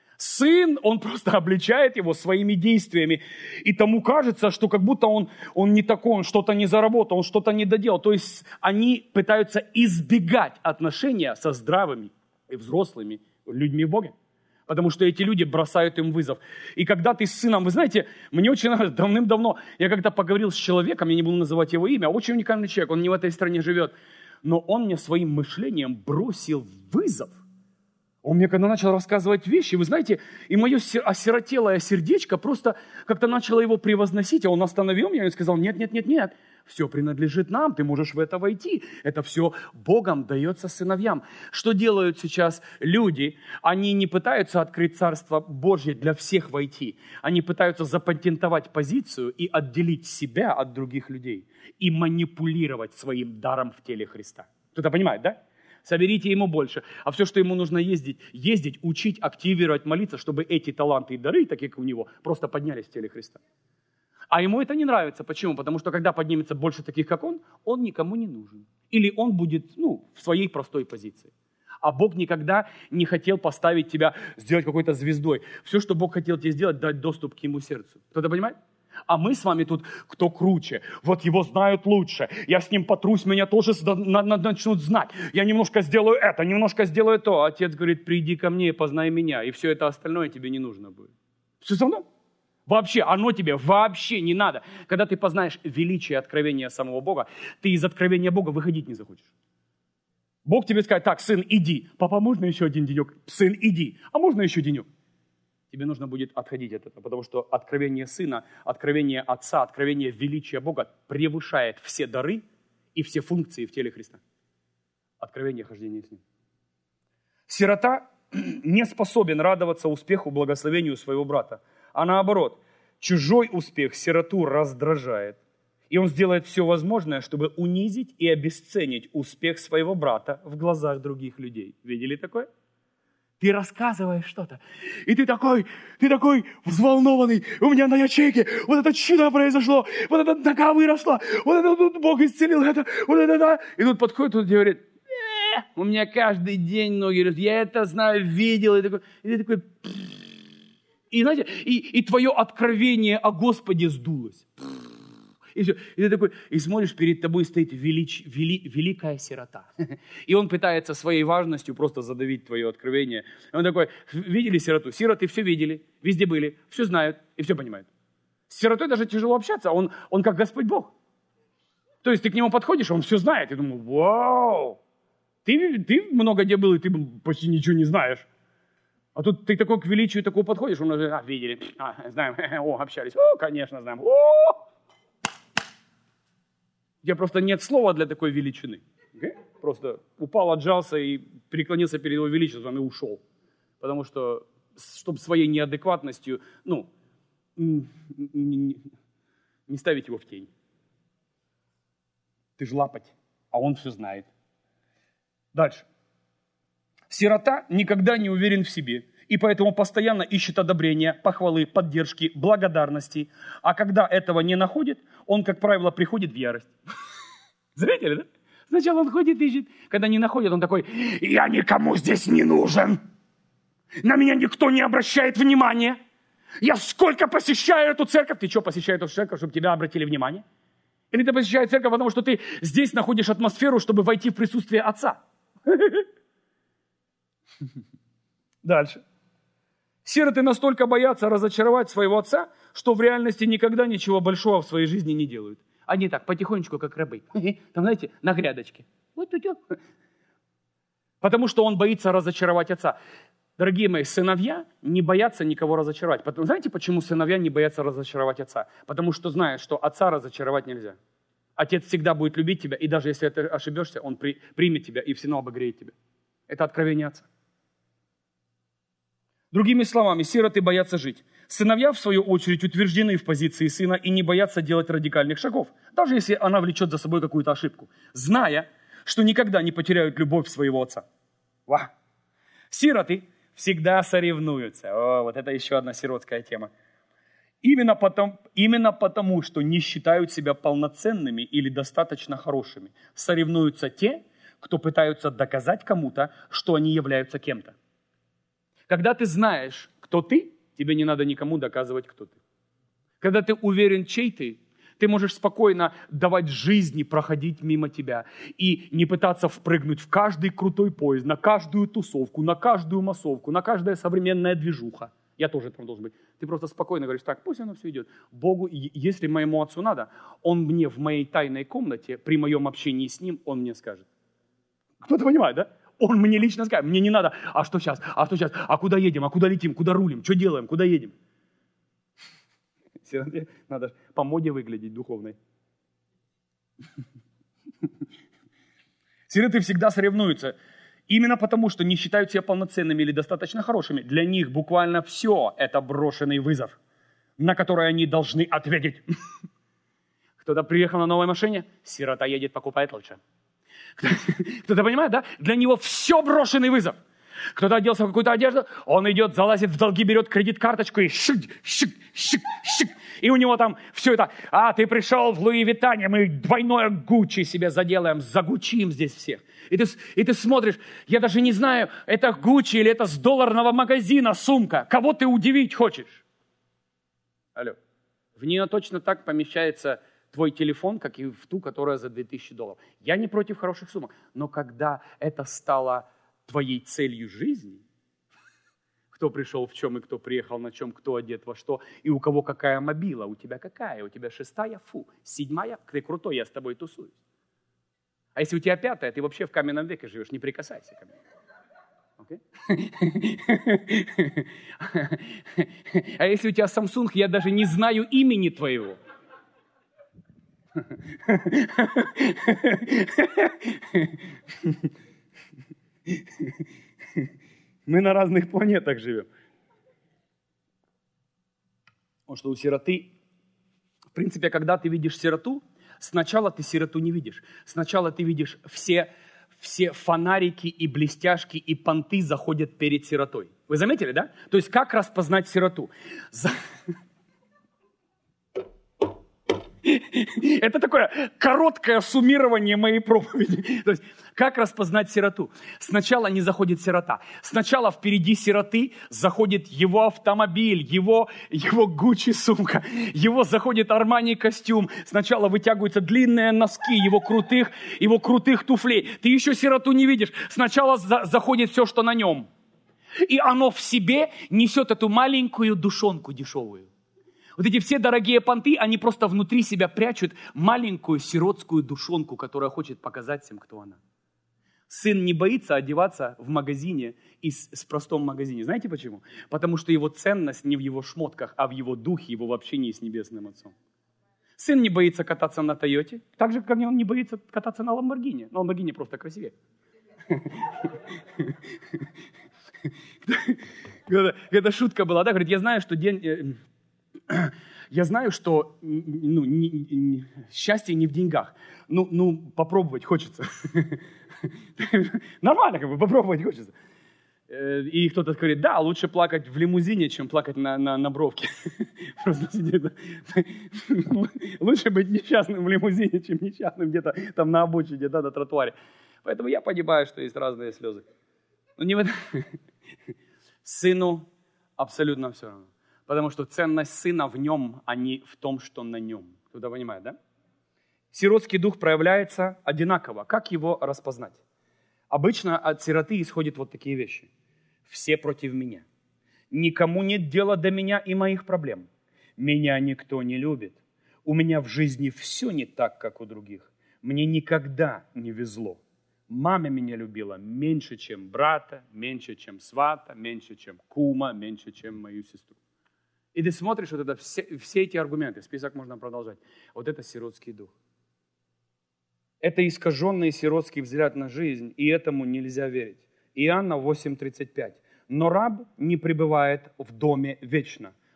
Сын, он просто обличает его своими действиями. И тому кажется, что как будто он не такой, он что-то не заработал, он что-то не доделал. То есть они пытаются избегать отношения со здравыми и взрослыми людьми в Боге. Потому что эти люди бросают им вызов. И когда ты с сыном, вы знаете, мне очень нравится, давным-давно я как-то поговорил с человеком, я не буду называть его имя, очень уникальный человек, он не в этой стране живет, но он мне своим мышлением бросил вызов. Он мне когда начал рассказывать вещи, вы знаете, и мое осиротелое сердечко просто как-то начало его превозносить, а он остановил меня и сказал: нет, все принадлежит нам, ты можешь в это войти, это все Богом дается сыновьям. Что делают сейчас люди? Они не пытаются открыть Царство Божье для всех войти, они пытаются запатентовать позицию и отделить себя от других людей, и манипулировать своим даром в теле Христа. Кто-то понимает, да? Соберите ему больше. А все, что ему нужно ездить, учить, активировать, молиться, чтобы эти таланты и дары, такие как у него, просто поднялись в теле Христа. А ему это не нравится. Почему? Потому что когда поднимется больше таких, как он никому не нужен. Или он будет, в своей простой позиции. А Бог никогда не хотел поставить тебя, сделать какой-то звездой. Все, что Бог хотел тебе сделать, дать доступ к ему сердцу. Кто-то понимает? А мы с вами тут, кто круче, вот его знают лучше, я с ним потрусь, меня тоже начнут знать, я немножко сделаю это, немножко сделаю то. Отец говорит: приди ко мне и познай меня, и все это остальное тебе не нужно будет. Все со мной? Вообще, оно тебе вообще не надо. Когда ты познаешь величие откровения самого Бога, ты из откровения Бога выходить не захочешь. Бог тебе скажет: так, сын, иди. Папа, можно еще один денек? Сын, иди. А можно еще денек? Тебе нужно будет отходить от этого, потому что откровение Сына, откровение Отца, откровение величия Бога превышает все дары и все функции в теле Христа. Откровение хождения с Ним. Сирота не способен радоваться успеху, благословению своего брата, а наоборот, чужой успех сироту раздражает. И он сделает все возможное, чтобы унизить и обесценить успех своего брата в глазах других людей. Видели такое? Ты рассказываешь что-то, и ты такой взволнованный: у меня на ячейке вот это чудо произошло, вот эта нога выросла, вот это тут Бог исцелил, это, вот это да. И тут подходит тут и говорит: у меня каждый день ноги растут, я это знаю, видел. И ты такой, и знаете, и твое откровение о Господе сдулось. И все. И ты такой, и смотришь, перед тобой стоит великая сирота. И он пытается своей важностью просто задавить твое откровение. И он такой: видели сироту? Сироты все видели, везде были, все знают и все понимают. С сиротой даже тяжело общаться, он как Господь Бог. То есть ты к нему подходишь, он все знает. И думаю: вау, ты много где был, и ты почти ничего не знаешь. А тут ты такой к величию такого подходишь, он уже: видели, знаем, общались, конечно, знаем, У тебя просто нет слова для такой величины. Okay? Просто упал, отжался и преклонился перед его величеством и ушел. Потому что, чтобы своей неадекватностью, не ставить его в тень. Ты ж лапоть, а он все знает. Дальше. Сирота никогда не уверен в себе, и поэтому постоянно ищет одобрения, похвалы, поддержки, благодарности. А когда этого не находит, он, как правило, приходит в ярость. Заметили, да? Сначала он ходит, ищет. Когда не находит, он такой: я никому здесь не нужен. На меня никто не обращает внимания. Я сколько посещаю эту церковь. Ты что, посещаешь эту церковь, чтобы тебя обратили внимание? Или ты посещаешь церковь, потому что ты здесь находишь атмосферу, чтобы войти в присутствие Отца? Дальше. Сироты настолько боятся разочаровать своего отца, что в реальности никогда ничего большого в своей жизни не делают. Они так, потихонечку, как рабы. Там, знаете, на грядочке. Потому что он боится разочаровать отца. Дорогие мои, сыновья не боятся никого разочаровать. Знаете, почему сыновья не боятся разочаровать отца? Потому что знают, что отца разочаровать нельзя. Отец всегда будет любить тебя, и даже если ты ошибешься, он примет тебя и все равно обогреет тебя. Это откровение отца. Другими словами, сироты боятся жить. Сыновья, в свою очередь, утверждены в позиции сына и не боятся делать радикальных шагов, даже если она влечет за собой какую-то ошибку, зная, что никогда не потеряют любовь своего отца. Ва! Сироты всегда соревнуются. О, вот это еще одна сиротская тема. Именно потому, что не считают себя полноценными или достаточно хорошими, соревнуются те, кто пытаются доказать кому-то, что они являются кем-то. Когда ты знаешь, кто ты, тебе не надо никому доказывать, кто ты. Когда ты уверен, чей ты можешь спокойно давать жизни проходить мимо тебя и не пытаться впрыгнуть в каждый крутой поезд, на каждую тусовку, на каждую массовку, на каждая современная движуха. Я тоже там должен быть. Ты просто спокойно говоришь, так, пусть оно все идет. Богу, если моему отцу надо, он мне в моей тайной комнате, при моем общении с ним, он мне скажет. Кто-то понимает, да? Он мне лично скажет, мне не надо, а что сейчас, а куда едем, а куда летим, куда рулим, что делаем, куда едем. Сироте надо по моде выглядеть духовной. Сироты всегда соревнуются. Именно потому, что не считают себя полноценными или достаточно хорошими. Для них буквально все это брошенный вызов, на который они должны ответить. Кто-то приехал на новой машине, сирота едет, покупает лучше. Кто-то понимает, да? Для него все брошенный вызов. Кто-то оделся в какую-то одежду, он идет, залазит в долги, берет кредит-карточку и шик. И у него там все это, ты пришел в Луи Виттоне, мы двойное Гуччи себе заделаем, загучим здесь всех. И ты смотришь, я даже не знаю, это Гуччи или это с долларного магазина сумка. Кого ты удивить хочешь? Алло. В нее точно так помещается твой телефон, как и в ту, которая за $2000. Я не против хороших сумок, но когда это стало твоей целью жизни, кто пришел в чем и кто приехал на чем, кто одет во что, и у кого какая мобила, у тебя какая, у тебя 6-я, 7-я, ты крутой, я с тобой тусуюсь. А если у тебя 5-я, ты вообще в каменном веке живешь, не прикасайся ко мне. Okay? А если у тебя Samsung, я даже не знаю имени твоего. Мы на разных планетах живем. Потому что у сироты, в принципе, когда ты видишь сироту, сначала ты сироту не видишь. Сначала ты видишь все фонарики и блестяшки и понты заходят перед сиротой. Вы заметили, да? То есть как распознать сироту? Это такое короткое суммирование моей проповеди. То есть, как распознать сироту? Сначала не заходит сирота. Сначала впереди сироты заходит его автомобиль, его Гуччи сумка, его заходит Армани костюм. Сначала вытягиваются длинные носки его крутых туфлей. Ты еще сироту не видишь. Сначала заходит все, что на нем. И оно в себе несет эту маленькую душонку дешевую. Вот эти все дорогие понты, они просто внутри себя прячут маленькую сиротскую душонку, которая хочет показать всем, кто она. Сын не боится одеваться в магазине и в простом магазине. Знаете почему? Потому что его ценность не в его шмотках, а в его духе, его в общении с Небесным Отцом. Сын не боится кататься на Тойоте, так же, как он не боится кататься на Ламборгини. На Ламборгини просто красивее. Когда шутка была, да, говорит, я знаю, что счастье не в деньгах. Попробовать хочется. Нормально, попробовать хочется. И кто-то говорит, да, лучше плакать в лимузине, чем плакать на бровке. Просто сидеть. Лучше быть несчастным в лимузине, чем несчастным где-то там на обочине, да, на тротуаре. Поэтому я понимаю, что есть разные слезы. Но не в этом. Сыну абсолютно все равно. Потому что ценность сына в нем, а не в том, что на нем. Кто-то понимает, да? Сиротский дух проявляется одинаково. Как его распознать? Обычно от сироты исходят вот такие вещи. Все против меня. Никому нет дела до меня и моих проблем. Меня никто не любит. У меня в жизни все не так, как у других. Мне никогда не везло. Мама меня любила меньше, чем брата, меньше, чем свата, меньше, чем кума, меньше, чем мою сестру. И ты смотришь, вот это все эти аргументы, список можно продолжать. Вот это сиротский дух. Это искаженный сиротский взгляд на жизнь, и этому нельзя верить. Иоанна 8:35. Но раб не пребывает в доме вечно,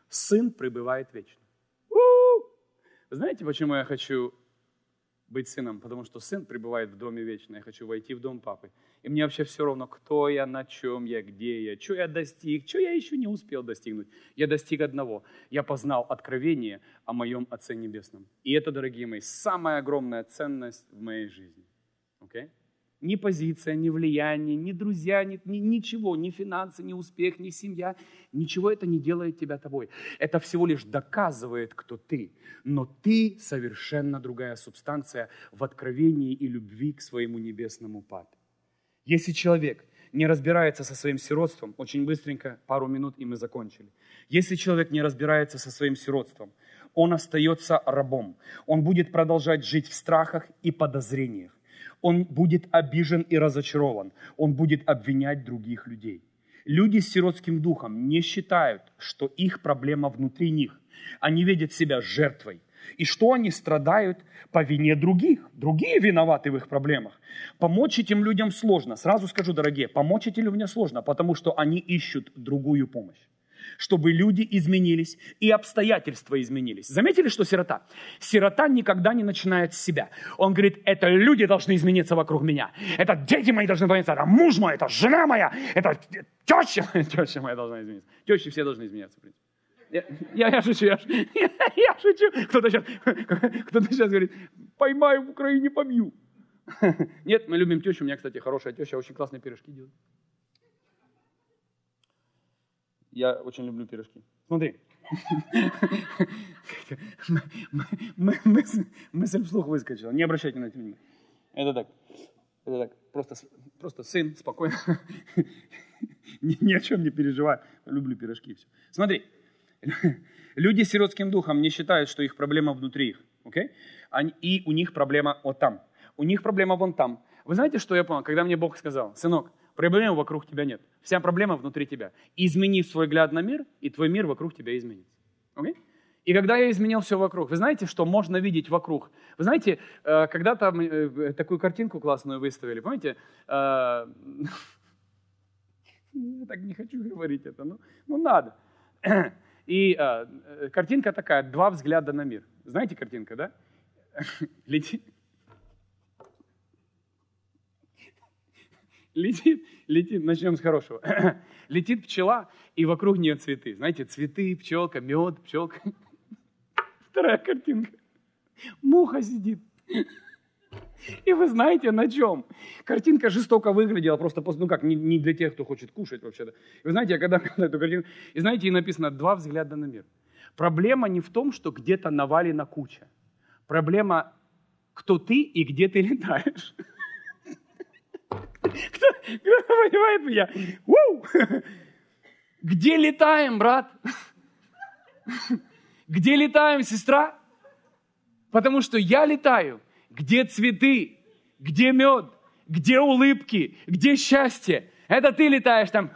Сын пребывает вечно. Знаете, почему я хочу быть сыном? Потому что сын пребывает в доме вечно. Я хочу войти в дом папы. И мне вообще все равно, кто я, на чем я, где я, что я достиг, что я еще не успел достигнуть. Я достиг одного. Я познал откровение о моем Отце Небесном. И это, дорогие мои, самая огромная ценность в моей жизни. Okay? Ни позиция, ни влияние, ни друзья, ничего, ни финансы, ни успех, ни семья. Ничего это не делает тебя тобой. Это всего лишь доказывает, кто ты. Но ты совершенно другая субстанция в откровении и любви к своему небесному Папе. Если человек не разбирается со своим сиротством, очень быстренько, пару минут, и мы закончили. Если человек не разбирается со своим сиротством, он остается рабом. Он будет продолжать жить в страхах и подозрениях. Он будет обижен и разочарован. Он будет обвинять других людей. Люди с сиротским духом не считают, что их проблема внутри них. Они видят себя жертвой. И что они страдают по вине других. Другие виноваты в их проблемах. Помочь этим людям сложно. Сразу скажу, дорогие, помочь этим людям сложно, потому что они ищут другую помощь. Чтобы люди изменились и обстоятельства изменились. Заметили, что сирота? Сирота никогда не начинает с себя. Он говорит, это люди должны измениться вокруг меня. Это дети мои должны измениться. Это муж мой, это жена моя, это теща моя должна измениться. Тещи все должны изменяться, в принципе. Я шучу, я шучу. Кто-то сейчас говорит, поймаю в Украине, побью. Нет, мы любим тещу. У меня, кстати, хорошая теща, очень классные пирожки делает. Я очень люблю пирожки. Смотри. Мысль вслух выскочила. Не обращайте на это внимания. Это так. Просто сын, спокойно. Ни о чем не переживай. Люблю пирожки. Все. Смотри. Люди с сиротским духом не считают, что их проблема внутри их. Okay? И у них проблема вот там. У них проблема вон там. Вы знаете, что я понял? Когда мне Бог сказал, сынок, проблемы вокруг тебя нет. Вся проблема внутри тебя. Измени свой взгляд на мир, и твой мир вокруг тебя изменится. Okay? И когда я изменил все вокруг, вы знаете, что можно видеть вокруг? Вы знаете, когда-то такую картинку классную выставили, помните? Я так не хочу говорить это, но надо. И картинка такая, 2 взгляда на мир. Знаете картинка, да? Летит, начнем с хорошего. Летит пчела, и вокруг нее цветы. Знаете, цветы, пчелка, мед, пчелка. Вторая картинка. Муха сидит. И вы знаете, на чем? Картинка жестоко выглядела, просто не для тех, кто хочет кушать вообще-то. И вы знаете, я когда эту картинку... И знаете, и написано 2 взгляда на мир. Проблема не в том, что где-то навалена куча. Проблема, кто ты и где ты летаешь. Кто понимает меня? Где летаем, брат? Где летаем, сестра? Потому что я летаю. Где цветы? Где мед? Где улыбки? Где счастье? Это ты летаешь там.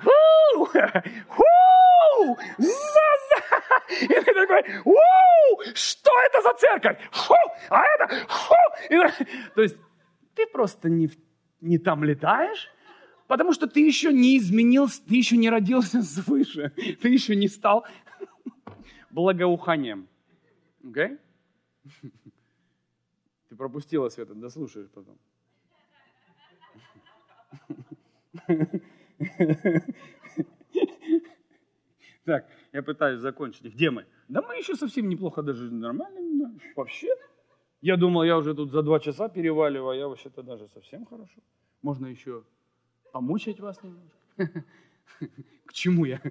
И ты такой, что это за церковь? А это? То есть ты просто не там летаешь, потому что ты еще не изменился, ты еще не родился свыше, ты еще не стал благоуханием. Okay? Ты пропустила, Света, дослушаешь потом. Так, я пытаюсь закончить. Где мы? Да мы еще совсем неплохо, даже нормально. Вообще. Я думал, я уже тут за 2 часа переваливаю, а я вообще-то даже совсем хорошо. Можно еще помучить вас немножко. К чему я?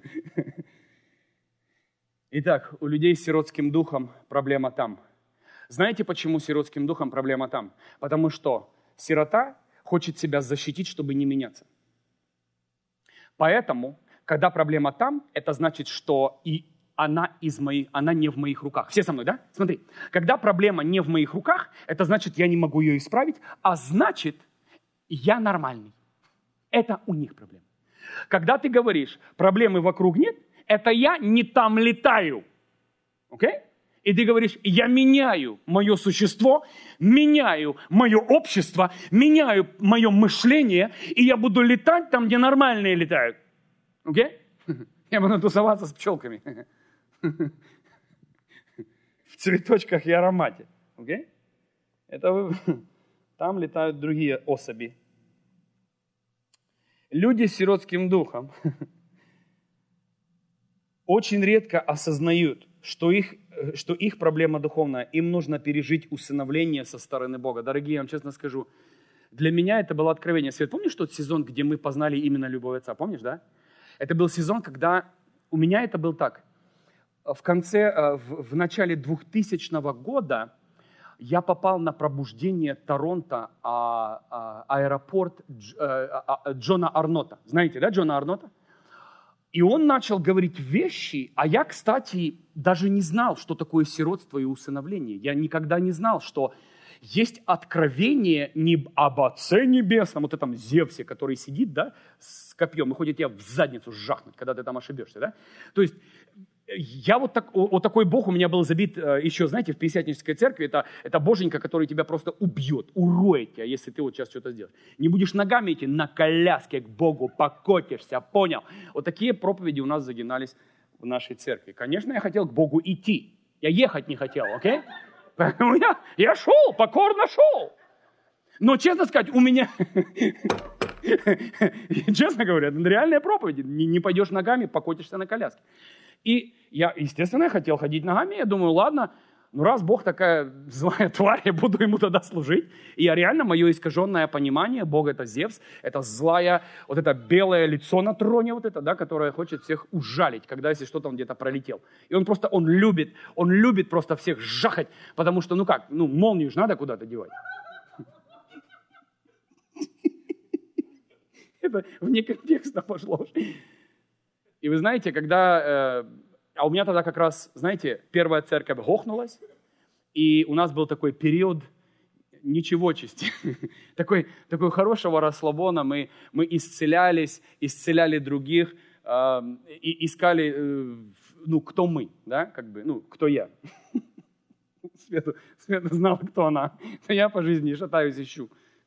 Итак, у людей с сиротским духом проблема там. Знаете, почему с сиротским духом проблема там? Потому что сирота хочет себя защитить, чтобы не меняться. Поэтому, когда проблема там, это значит, что и она не в моих руках. Все со мной, да? Смотри, когда проблема не в моих руках, это значит, я не могу ее исправить, а значит, я нормальный. Это у них проблема. Когда ты говоришь, проблемы вокруг нет, это я не там летаю. Окей? И ты говоришь, я меняю мое существо, меняю мое общество, меняю мое мышление, и я буду летать там, где нормальные летают. Окей? Я буду тусоваться с пчелками. В цветочках и аромате. Okay? Это там летают другие особи. Люди с сиротским духом очень редко осознают, что их проблема духовная, им нужно пережить усыновление со стороны Бога. Дорогие, я вам честно скажу, для меня это было откровение. Свет, помнишь тот сезон, где мы познали именно любовь Отца? Помнишь, да? Это был сезон, когда у меня это был так. В начале 2000 года я попал на пробуждение Торонто, аэропорт Джона Арнота. Знаете, да, Джона Арнота? И он начал говорить вещи, а я, кстати, даже не знал, что такое сиротство и усыновление. Я никогда не знал, что есть откровение не об Отце Небесном, вот этом Зевсе, который сидит, да, с копьем и хочет тебя в задницу жахнуть, когда ты там ошибешься, да? То есть я вот такой Бог у меня был забит еще, знаете, в Пятидесятнической церкви. Это Боженька, который тебя просто убьет, уроет тебя, если ты вот сейчас что-то сделаешь. Не будешь ногами идти, на коляске к Богу покотишься, понял? Вот такие проповеди у нас загинались в нашей церкви. Конечно, я хотел к Богу идти. Я ехать не хотел, окей? Поэтому я шел, покорно шел. Но, честно сказать, у меня... Честно говоря, это реальная проповедь. Не пойдешь ногами, покотишься на коляске. И я, естественно, хотел ходить ногами. Я думаю, ладно, ну раз Бог такая злая тварь, я буду ему тогда служить. И я реально, мое искаженное понимание, Бог это Зевс, это злая, вот это белое лицо на троне, вот это, да, которое хочет всех ужалить, когда если что-то он где-то пролетел. И он любит просто всех жахать, потому что, молнию же надо куда-то девать. Это вне контекста пошло. И вы знаете, когда... А у меня тогда как раз, знаете, первая церковь гохнулась, и у нас был такой период ничегочести, такой хорошего расслабона. Мы исцелялись, исцеляли других, и искали, кто мы, да, кто я. Света знала, кто она. Я по жизни шатаюсь, ищу.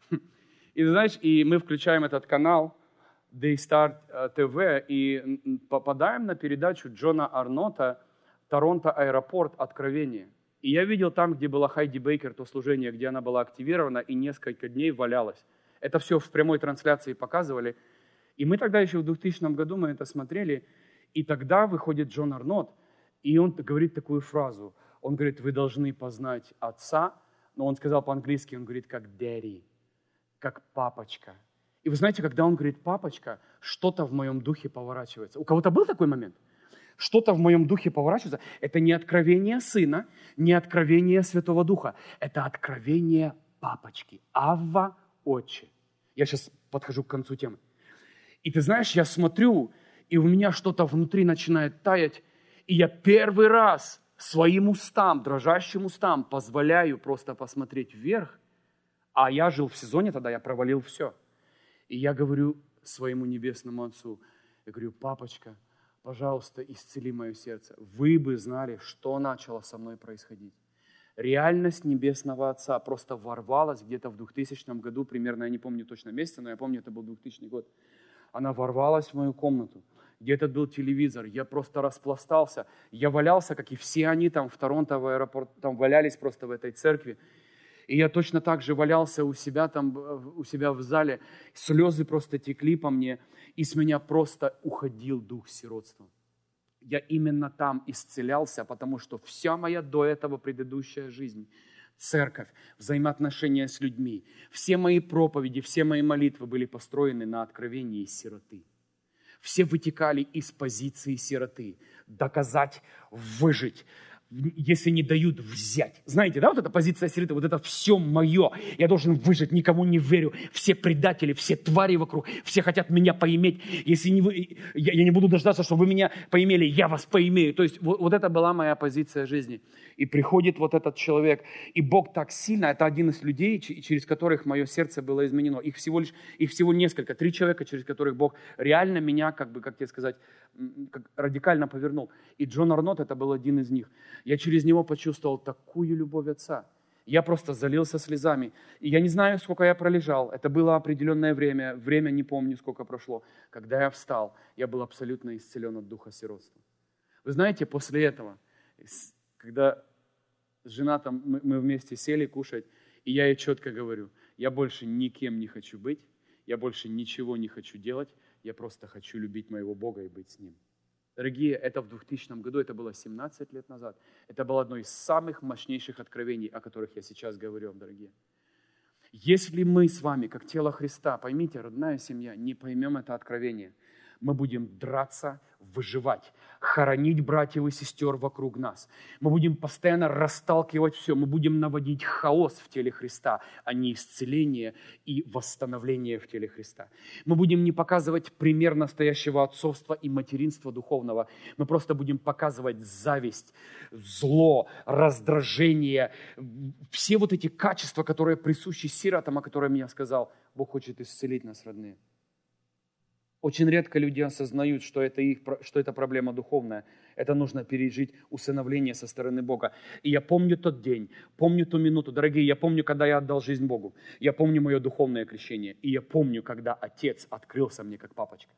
И знаешь, и мы включаем этот канал, Daystar TV, и попадаем на передачу Джона Арнота «Торонто аэропорт. Откровение». И я видел там, где была Хайди Бейкер, то служение, где она была активирована и несколько дней валялась. Это все в прямой трансляции показывали. И мы тогда еще в 2000 году мы это смотрели, и тогда выходит Джон Арнот, и он говорит такую фразу. Он говорит, вы должны познать Отца, но он сказал по-английски, он говорит, как daddy, как папочка. И вы знаете, когда он говорит «папочка», что-то в моем духе поворачивается. У кого-то был такой момент? Что-то в моем духе поворачивается. Это не откровение Сына, не откровение Святого Духа. Это откровение папочки. Авва, Отче. Я сейчас подхожу к концу темы. И ты знаешь, я смотрю, и у меня что-то внутри начинает таять. И я первый раз своим устам, дрожащим устам позволяю просто посмотреть вверх. А я жил в сезоне тогда, я провалил все. И я говорю своему небесному Отцу, я говорю, папочка, пожалуйста, исцели мое сердце. Вы бы знали, что начало со мной происходить. Реальность небесного Отца просто ворвалась где-то в 2000 году, примерно, я не помню точно месяца, но я помню, это был 2000 год. Она ворвалась в мою комнату, где-то был телевизор, я просто распластался. Я валялся, как и все они там в Торонто, в аэропорт, там валялись просто в этой церкви. И я точно так же валялся у себя в зале. Слезы просто текли по мне, и с меня просто уходил дух сиротства. Я именно там исцелялся, потому что вся моя до этого предыдущая жизнь, церковь, взаимоотношения с людьми, все мои проповеди, все мои молитвы были построены на откровении сироты. Все вытекали из позиции сироты. Доказать, выжить. Если не дают, взять. Знаете, да, вот эта позиция сироты, вот это все мое. Я должен выжить, никому не верю. Все предатели, все твари вокруг, все хотят меня поиметь. Если не вы, я не буду дождаться, чтобы вы меня поимели, я вас поимею. То есть вот это была моя позиция жизни. И приходит вот этот человек, и Бог так сильно, это один из людей, через которых мое сердце было изменено. Их всего несколько, 3 человека, через которых Бог реально меня, как тебе сказать, радикально повернул. И Джон Арнот, это был один из них. Я через него почувствовал такую любовь Отца. Я просто залился слезами. И я не знаю, сколько я пролежал. Это было определенное время. Время не помню, сколько прошло. Когда я встал, я был абсолютно исцелен от духа сиротства. Вы знаете, после этого, когда жена там, мы вместе сели кушать, и я ей четко говорю, я больше никем не хочу быть, я больше ничего не хочу делать, я просто хочу любить моего Бога и быть с Ним. Дорогие, это в 2000 году, это было 17 лет назад. Это было одно из самых мощнейших откровений, о которых я сейчас говорю вам, дорогие. Если мы с вами, как тело Христа, поймите, родная семья, не поймем это откровение, мы будем драться, выживать, хоронить братьев и сестер вокруг нас. Мы будем постоянно расталкивать все, мы будем наводить хаос в теле Христа, а не исцеление и восстановление в теле Христа. Мы будем не показывать пример настоящего отцовства и материнства духовного, мы просто будем показывать зависть, зло, раздражение, все вот эти качества, которые присущи сиротам, о которых я сказал. Бог хочет исцелить нас, родные. Очень редко люди осознают, что это проблема духовная. Это нужно пережить усыновление со стороны Бога. И я помню тот день, помню ту минуту. Дорогие, я помню, когда я отдал жизнь Богу. Я помню мое духовное крещение. И я помню, когда Отец открылся мне как папочка.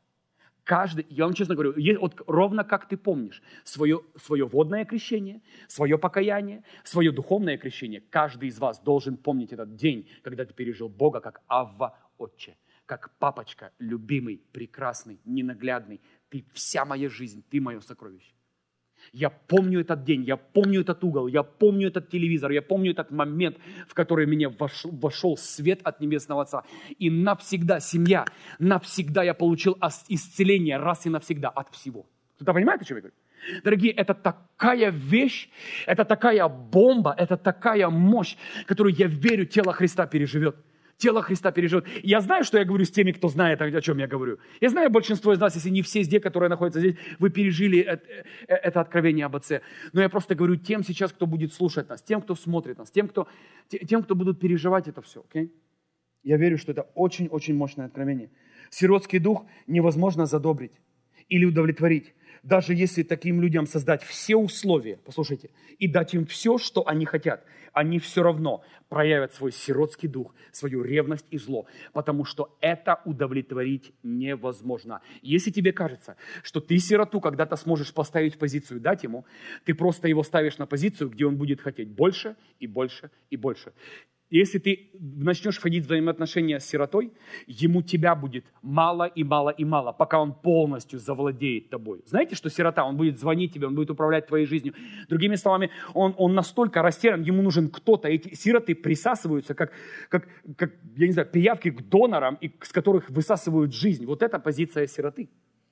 Я вам честно говорю, вот ровно как ты помнишь свое водное крещение, свое покаяние, свое духовное крещение, каждый из вас должен помнить этот день, когда ты пережил Бога как Авва Отче. Как папочка, любимый, прекрасный, ненаглядный. Ты вся моя жизнь, ты мое сокровище. Я помню этот день, я помню этот угол, я помню этот телевизор, я помню этот момент, в который в меня вошел свет от Небесного Отца. И навсегда, семья, навсегда я получил исцеление раз и навсегда от всего. Кто-то понимает, о чем я говорю? Дорогие, это такая вещь, это такая бомба, это такая мощь, которую, я верю, тело Христа переживет. Тело Христа переживет. Я знаю, что я говорю с теми, кто знает, о чем я говорю. Я знаю, большинство из нас, если не все здесь, которые находятся здесь, вы пережили это откровение об Отце. Но я просто говорю тем сейчас, кто будет слушать нас, тем, кто смотрит нас, тем, кто будут переживать это все. Okay? Я верю, что это очень-очень мощное откровение. Сиротский дух невозможно задобрить или удовлетворить. Даже если таким людям создать все условия, послушайте, и дать им все, что они хотят, они все равно проявят свой сиротский дух, свою ревность и зло, потому что это удовлетворить невозможно. Если тебе кажется, что ты сироту когда-то сможешь поставить в позицию, дать ему, ты просто его ставишь на позицию, где он будет хотеть больше и больше и больше. Если ты начнешь входить в взаимоотношения с сиротой, ему тебя будет мало и мало и мало, пока он полностью завладеет тобой. Знаете, что сирота, он будет звонить тебе, он будет управлять твоей жизнью. Другими словами, он настолько растерян, ему нужен кто-то. Эти сироты присасываются, как я не знаю, пиявки к донорам, с которых высасывают жизнь. Вот это позиция сироты.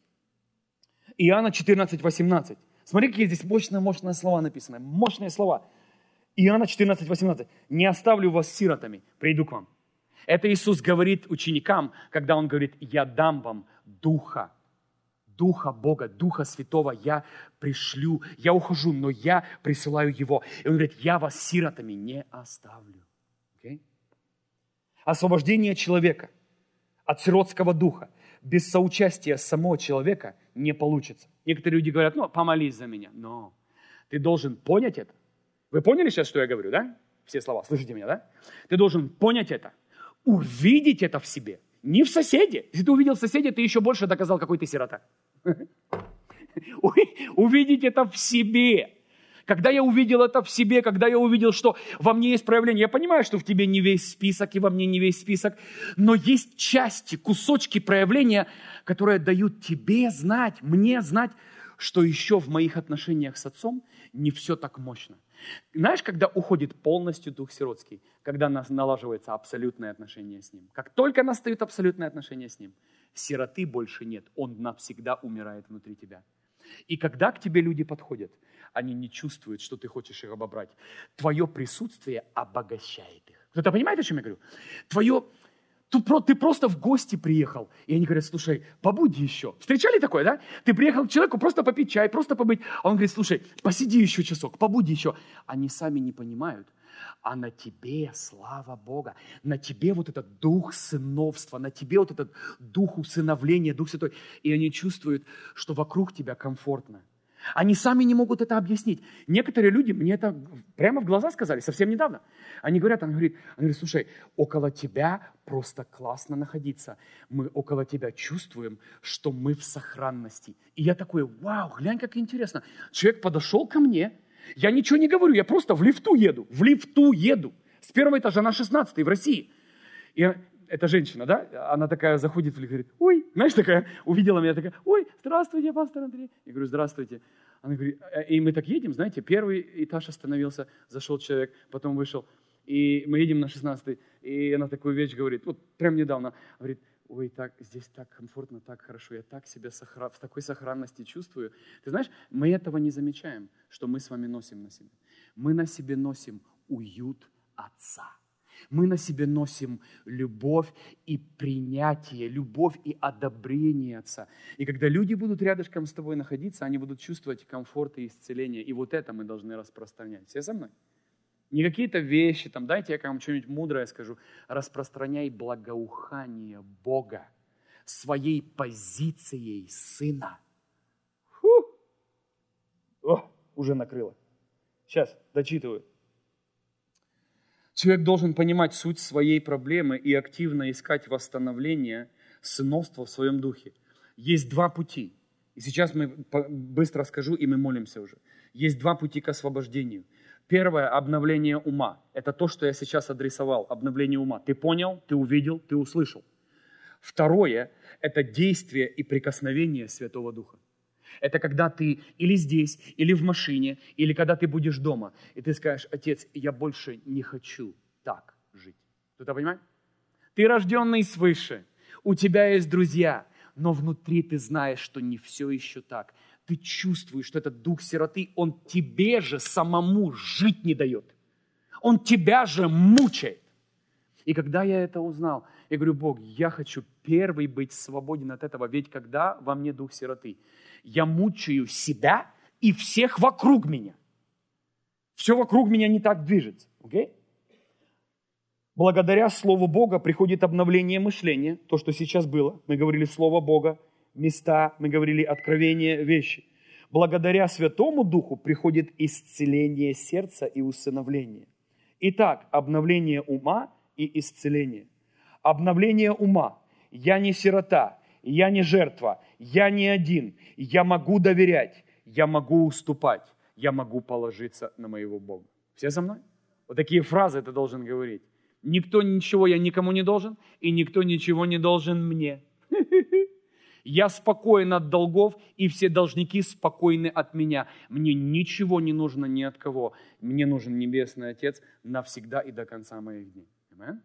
Иоанна 14:18. Смотри, какие здесь мощные слова написаны. Мощные слова. Иоанна 14:18. «Не оставлю вас сиротами, приду к вам». Это Иисус говорит ученикам, когда Он говорит, «Я дам вам Духа Бога, Духа Святого я пришлю, я ухожу, но я присылаю Его». И Он говорит, «Я вас сиротами не оставлю». Okay? Освобождение человека от сиротского духа без соучастия самого человека не получится. Некоторые люди говорят, помолись за меня. Но ты должен понять это. Вы поняли сейчас, что я говорю, да? Все слова, слышите меня, да? Ты должен понять это, увидеть это в себе, не в соседе. Если ты увидел в соседе, ты еще больше доказал, какой ты сирота. Увидеть это в себе. Когда я увидел это в себе, когда я увидел, что во мне есть проявление, я понимаю, что в тебе не весь список, и во мне не весь список, но есть части, кусочки проявления, которые дают тебе знать, мне знать, что еще в моих отношениях с Отцом не все так мощно. Знаешь, когда уходит полностью дух сиротский, когда налаживается абсолютное отношение с Ним. Как только настают абсолютные отношения с Ним, сироты больше нет, он навсегда умирает внутри тебя. И когда к тебе люди подходят, они не чувствуют, что ты хочешь их обобрать. Твое присутствие обогащает их. Кто-то понимает, о чем я говорю? Ты просто в гости приехал, и они говорят, слушай, побудь еще. Встречали такое, да? Ты приехал к человеку просто попить чай, просто побыть. А он говорит, слушай, посиди еще часок, побудь еще. Они сами не понимают, а на тебе слава Бога, на тебе вот этот дух сыновства, на тебе вот этот дух усыновления, Дух Святой. И они чувствуют, что вокруг тебя комфортно. Они сами не могут это объяснить. Некоторые люди мне это прямо в глаза сказали совсем недавно. Они говорят, слушай, около тебя просто классно находиться. Мы около тебя чувствуем, что мы в сохранности. И я такой, вау, глянь, как интересно. Человек подошел ко мне, я ничего не говорю, я просто в лифту еду. С первого этажа на 16-й в России. И эта женщина, да, она такая заходит в лифт, говорит, ой, знаешь, такая, увидела меня, такая, ой, здравствуйте, пастор Андрей. Я говорю, здравствуйте. Она говорит, и мы так едем, знаете, первый этаж остановился, зашел человек, потом вышел, и мы едем на 16-й, и она такую вещь говорит, вот прям недавно, говорит, ой, здесь так комфортно, так хорошо, я так себя в такой сохранности чувствую. Ты знаешь, мы этого не замечаем, что мы с вами носим на себе. Мы на себе носим уют Отца. Мы на себе носим любовь и принятие, любовь и одобрение Отца. И когда люди будут рядышком с тобой находиться, они будут чувствовать комфорт и исцеление. И вот это мы должны распространять. Все со мной? Не какие-то вещи, там, дайте я вам что-нибудь мудрое скажу. Распространяй благоухание Бога своей позицией Сына. Уже накрыло. Сейчас, дочитываю. Человек должен понимать суть своей проблемы и активно искать восстановление сыновства в своем духе. Есть два пути. И сейчас мы быстро скажу, и мы молимся уже. Есть два пути к освобождению. Первое – обновление ума. Это то, что я сейчас адресовал. Обновление ума. Ты понял, ты увидел, ты услышал. Второе – это действие и прикосновение Святого Духа. Это когда ты или здесь, или в машине, или когда ты будешь дома, и ты скажешь, Отец, я больше не хочу так жить. Кто-то понимает? Ты рожденный свыше, у тебя есть друзья, но внутри ты знаешь, что не все еще так. Ты чувствуешь, что этот дух сироты, он тебе же самому жить не дает. Он тебя же мучает. И когда я это узнал, я говорю, Бог, я хочу первый быть свободен от этого, ведь когда во мне дух сироты, я мучаю себя и всех вокруг меня. Все вокруг меня не так движется. Okay? Благодаря Слову Бога приходит обновление мышления, то, что сейчас было. Мы говорили Слово Бога, места, мы говорили откровение, вещи. Благодаря Святому Духу приходит исцеление сердца и усыновление. Итак, обновление ума и исцеление. Обновление ума. Я не сирота, я не жертва, я не один. Я могу доверять, я могу уступать, я могу положиться на моего Бога. Все со мной? Вот такие фразы ты должен говорить. Никто ничего я никому не должен, и никто ничего не должен мне. Я спокоен от долгов, и все должники спокойны от меня. Мне ничего не нужно ни от кого. Мне нужен Небесный Отец навсегда и до конца моих дней. Аминь?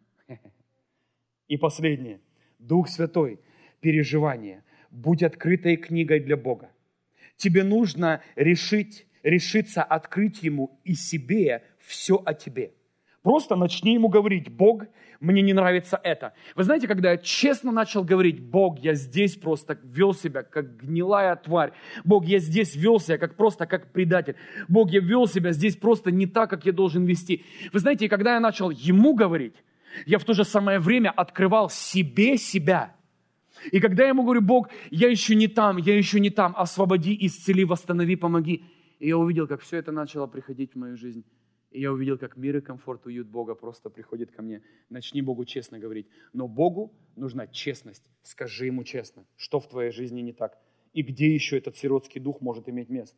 И последнее. Дух Святой, переживание. Будь открытой книгой для Бога. Тебе нужно решиться открыть Ему и себе все о тебе. Просто начни Ему говорить, Бог, мне не нравится это. Вы знаете, когда я честно начал говорить, Бог, я здесь просто вел себя как гнилая тварь. Бог, я здесь вел себя как предатель. Бог, я вел себя здесь просто не так, как я должен вести. Вы знаете, когда я начал Ему говорить, я в то же самое время открывал себе себя. И когда я Ему говорю, Бог, я еще не там, освободи, исцели, восстанови, помоги. И я увидел, как все это начало приходить в мою жизнь. И я увидел, как мир и комфорт, уют Бога просто приходит ко мне. Начни Богу честно говорить. Но Богу нужна честность. Скажи Ему честно, что в твоей жизни не так. И где еще этот сиротский дух может иметь место.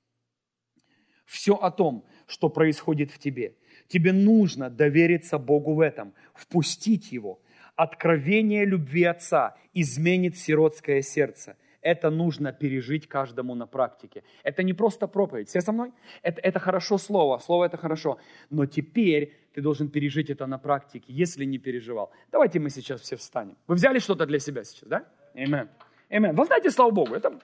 Все о том, что происходит в тебе. Тебе нужно довериться Богу в этом, впустить Его. Откровение любви Отца изменит сиротское сердце. Это нужно пережить каждому на практике. Это не просто проповедь. Все со мной? Это хорошо слово. Слово это хорошо. Но теперь ты должен пережить это на практике, если не переживал. Давайте мы сейчас все встанем. Вы взяли что-то для себя сейчас, да? Аминь. Аминь. Вы знаете, слава Богу, это...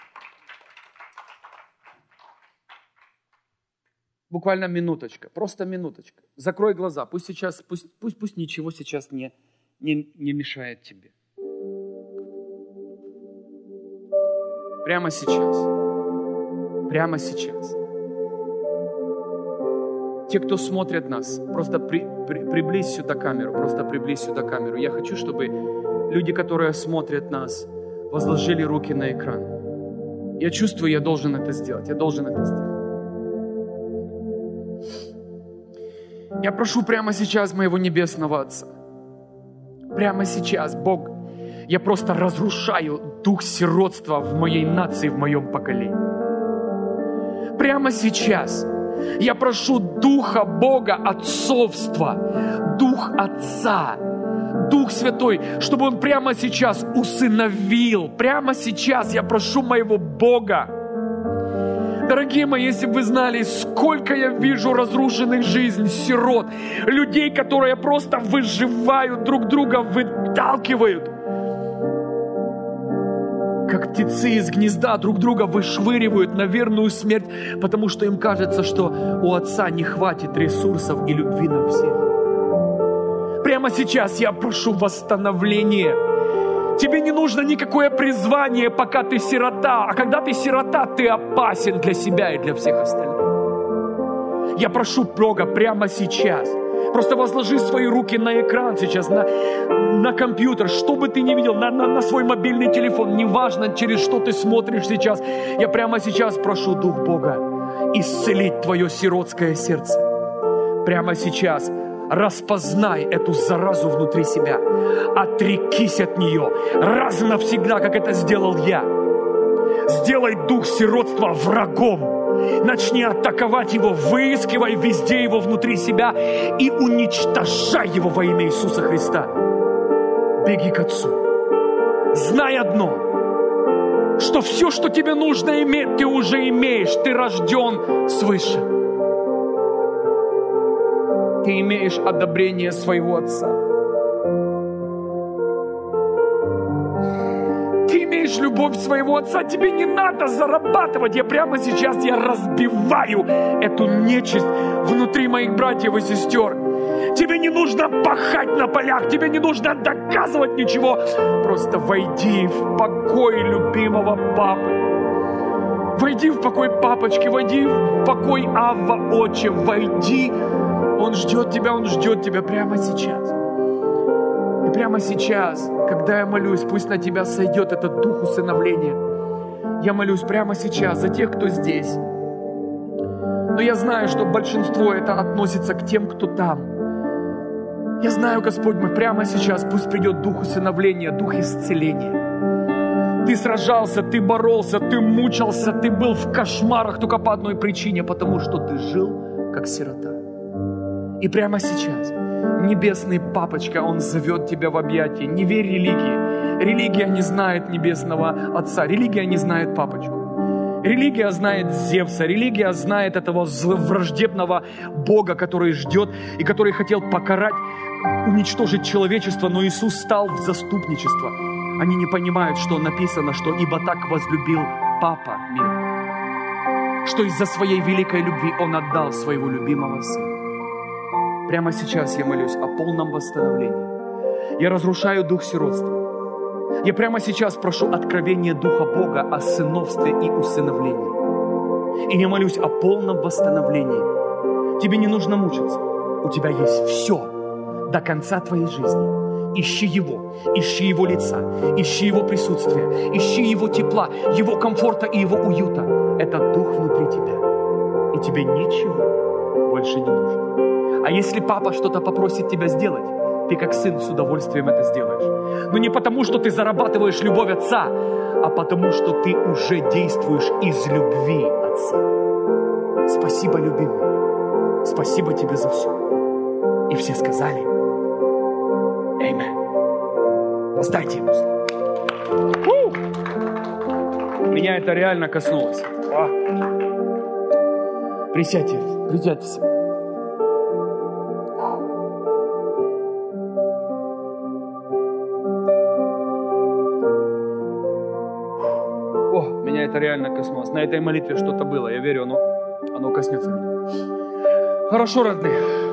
Буквально минуточка, просто минуточка. Закрой глаза, пусть ничего сейчас не мешает тебе. Прямо сейчас. Те, кто смотрят нас, просто приблизь сюда камеру. Я хочу, чтобы люди, которые смотрят нас, возложили руки на экран. Я чувствую, я должен это сделать. Я должен это сделать. Я прошу прямо сейчас моего Небесного Отца. Прямо сейчас, Бог, я просто разрушаю дух сиротства в моей нации, в моем поколении. Прямо сейчас я прошу Духа Бога отцовства, Дух Отца, Дух Святой, чтобы Он прямо сейчас усыновил. Прямо сейчас я прошу моего Бога. Дорогие мои, если бы вы знали, сколько я вижу разрушенных жизней, сирот, людей, которые просто выживают, друг друга выталкивают. Как птицы из гнезда друг друга вышвыривают на верную смерть, потому что им кажется, что у Отца не хватит ресурсов и любви на всех. Прямо сейчас я прошу восстановления. Тебе не нужно никакое призвание, пока ты сирота. А когда ты сирота, ты опасен для себя и для всех остальных. Я прошу Бога прямо сейчас. Просто возложи свои руки на экран сейчас, на компьютер, что бы ты ни видел, на свой мобильный телефон. Неважно, через что ты смотришь сейчас. Я прямо сейчас прошу Дух Бога исцелить твое сиротское сердце. Прямо сейчас распознай эту заразу внутри себя. Отрекись от нее раз и навсегда, как это сделал я. Сделай дух сиротства врагом. Начни атаковать его, выискивай везде его внутри себя и уничтожай его во имя Иисуса Христа. Беги к Отцу. Знай одно, что все, что тебе нужно иметь, ты уже имеешь. Ты рожден свыше. Ты имеешь одобрение своего Отца. Ты имеешь любовь своего Отца. Тебе не надо зарабатывать. Я прямо сейчас разбиваю эту нечисть внутри моих братьев и сестер. Тебе не нужно пахать на полях. Тебе не нужно доказывать ничего. Просто войди в покой любимого папы. Войди в покой папочки. Войди в покой Авва Отче. Войди. Он ждет тебя прямо сейчас. И прямо сейчас, когда я молюсь, пусть на тебя сойдет этот дух усыновления. Я молюсь прямо сейчас за тех, кто здесь. Но я знаю, что большинство это относится к тем, кто там. Я знаю, Господь мой, прямо сейчас пусть придет дух усыновления, дух исцеления. Ты сражался, ты боролся, ты мучился, ты был в кошмарах только по одной причине, потому что ты жил как сирота. И прямо сейчас Небесный Папочка, Он зовет тебя в объятия. Не верь религии. Религия не знает Небесного Отца. Религия не знает Папочку. Религия знает Зевса. Религия знает этого враждебного Бога, который ждет и который хотел покарать, уничтожить человечество, но Иисус стал в заступничество. Они не понимают, что написано, что «Ибо так возлюбил Папа мир», что из-за своей великой любви Он отдал своего любимого Сына. Прямо сейчас я молюсь о полном восстановлении. Я разрушаю дух сиротства. Я прямо сейчас прошу откровения Духа Бога о сыновстве и усыновлении. И я молюсь о полном восстановлении. Тебе не нужно мучиться. У тебя есть все до конца твоей жизни. Ищи Его лица, ищи Его присутствия, ищи Его тепла, Его комфорта и Его уюта. Это Дух внутри тебя. И тебе ничего больше не нужно. А если папа что-то попросит тебя сделать, ты как сын с удовольствием это сделаешь. Но не потому, что ты зарабатываешь любовь Отца, а потому, что ты уже действуешь из любви Отца. Спасибо, любимый. Спасибо тебе за все. И все сказали Аминь. Воздайте Ему слово. Меня это реально коснулось. Присядьте. Меня это реально коснулось. На этой молитве что-то было. Я верю, оно коснется меня. Хорошо, родные.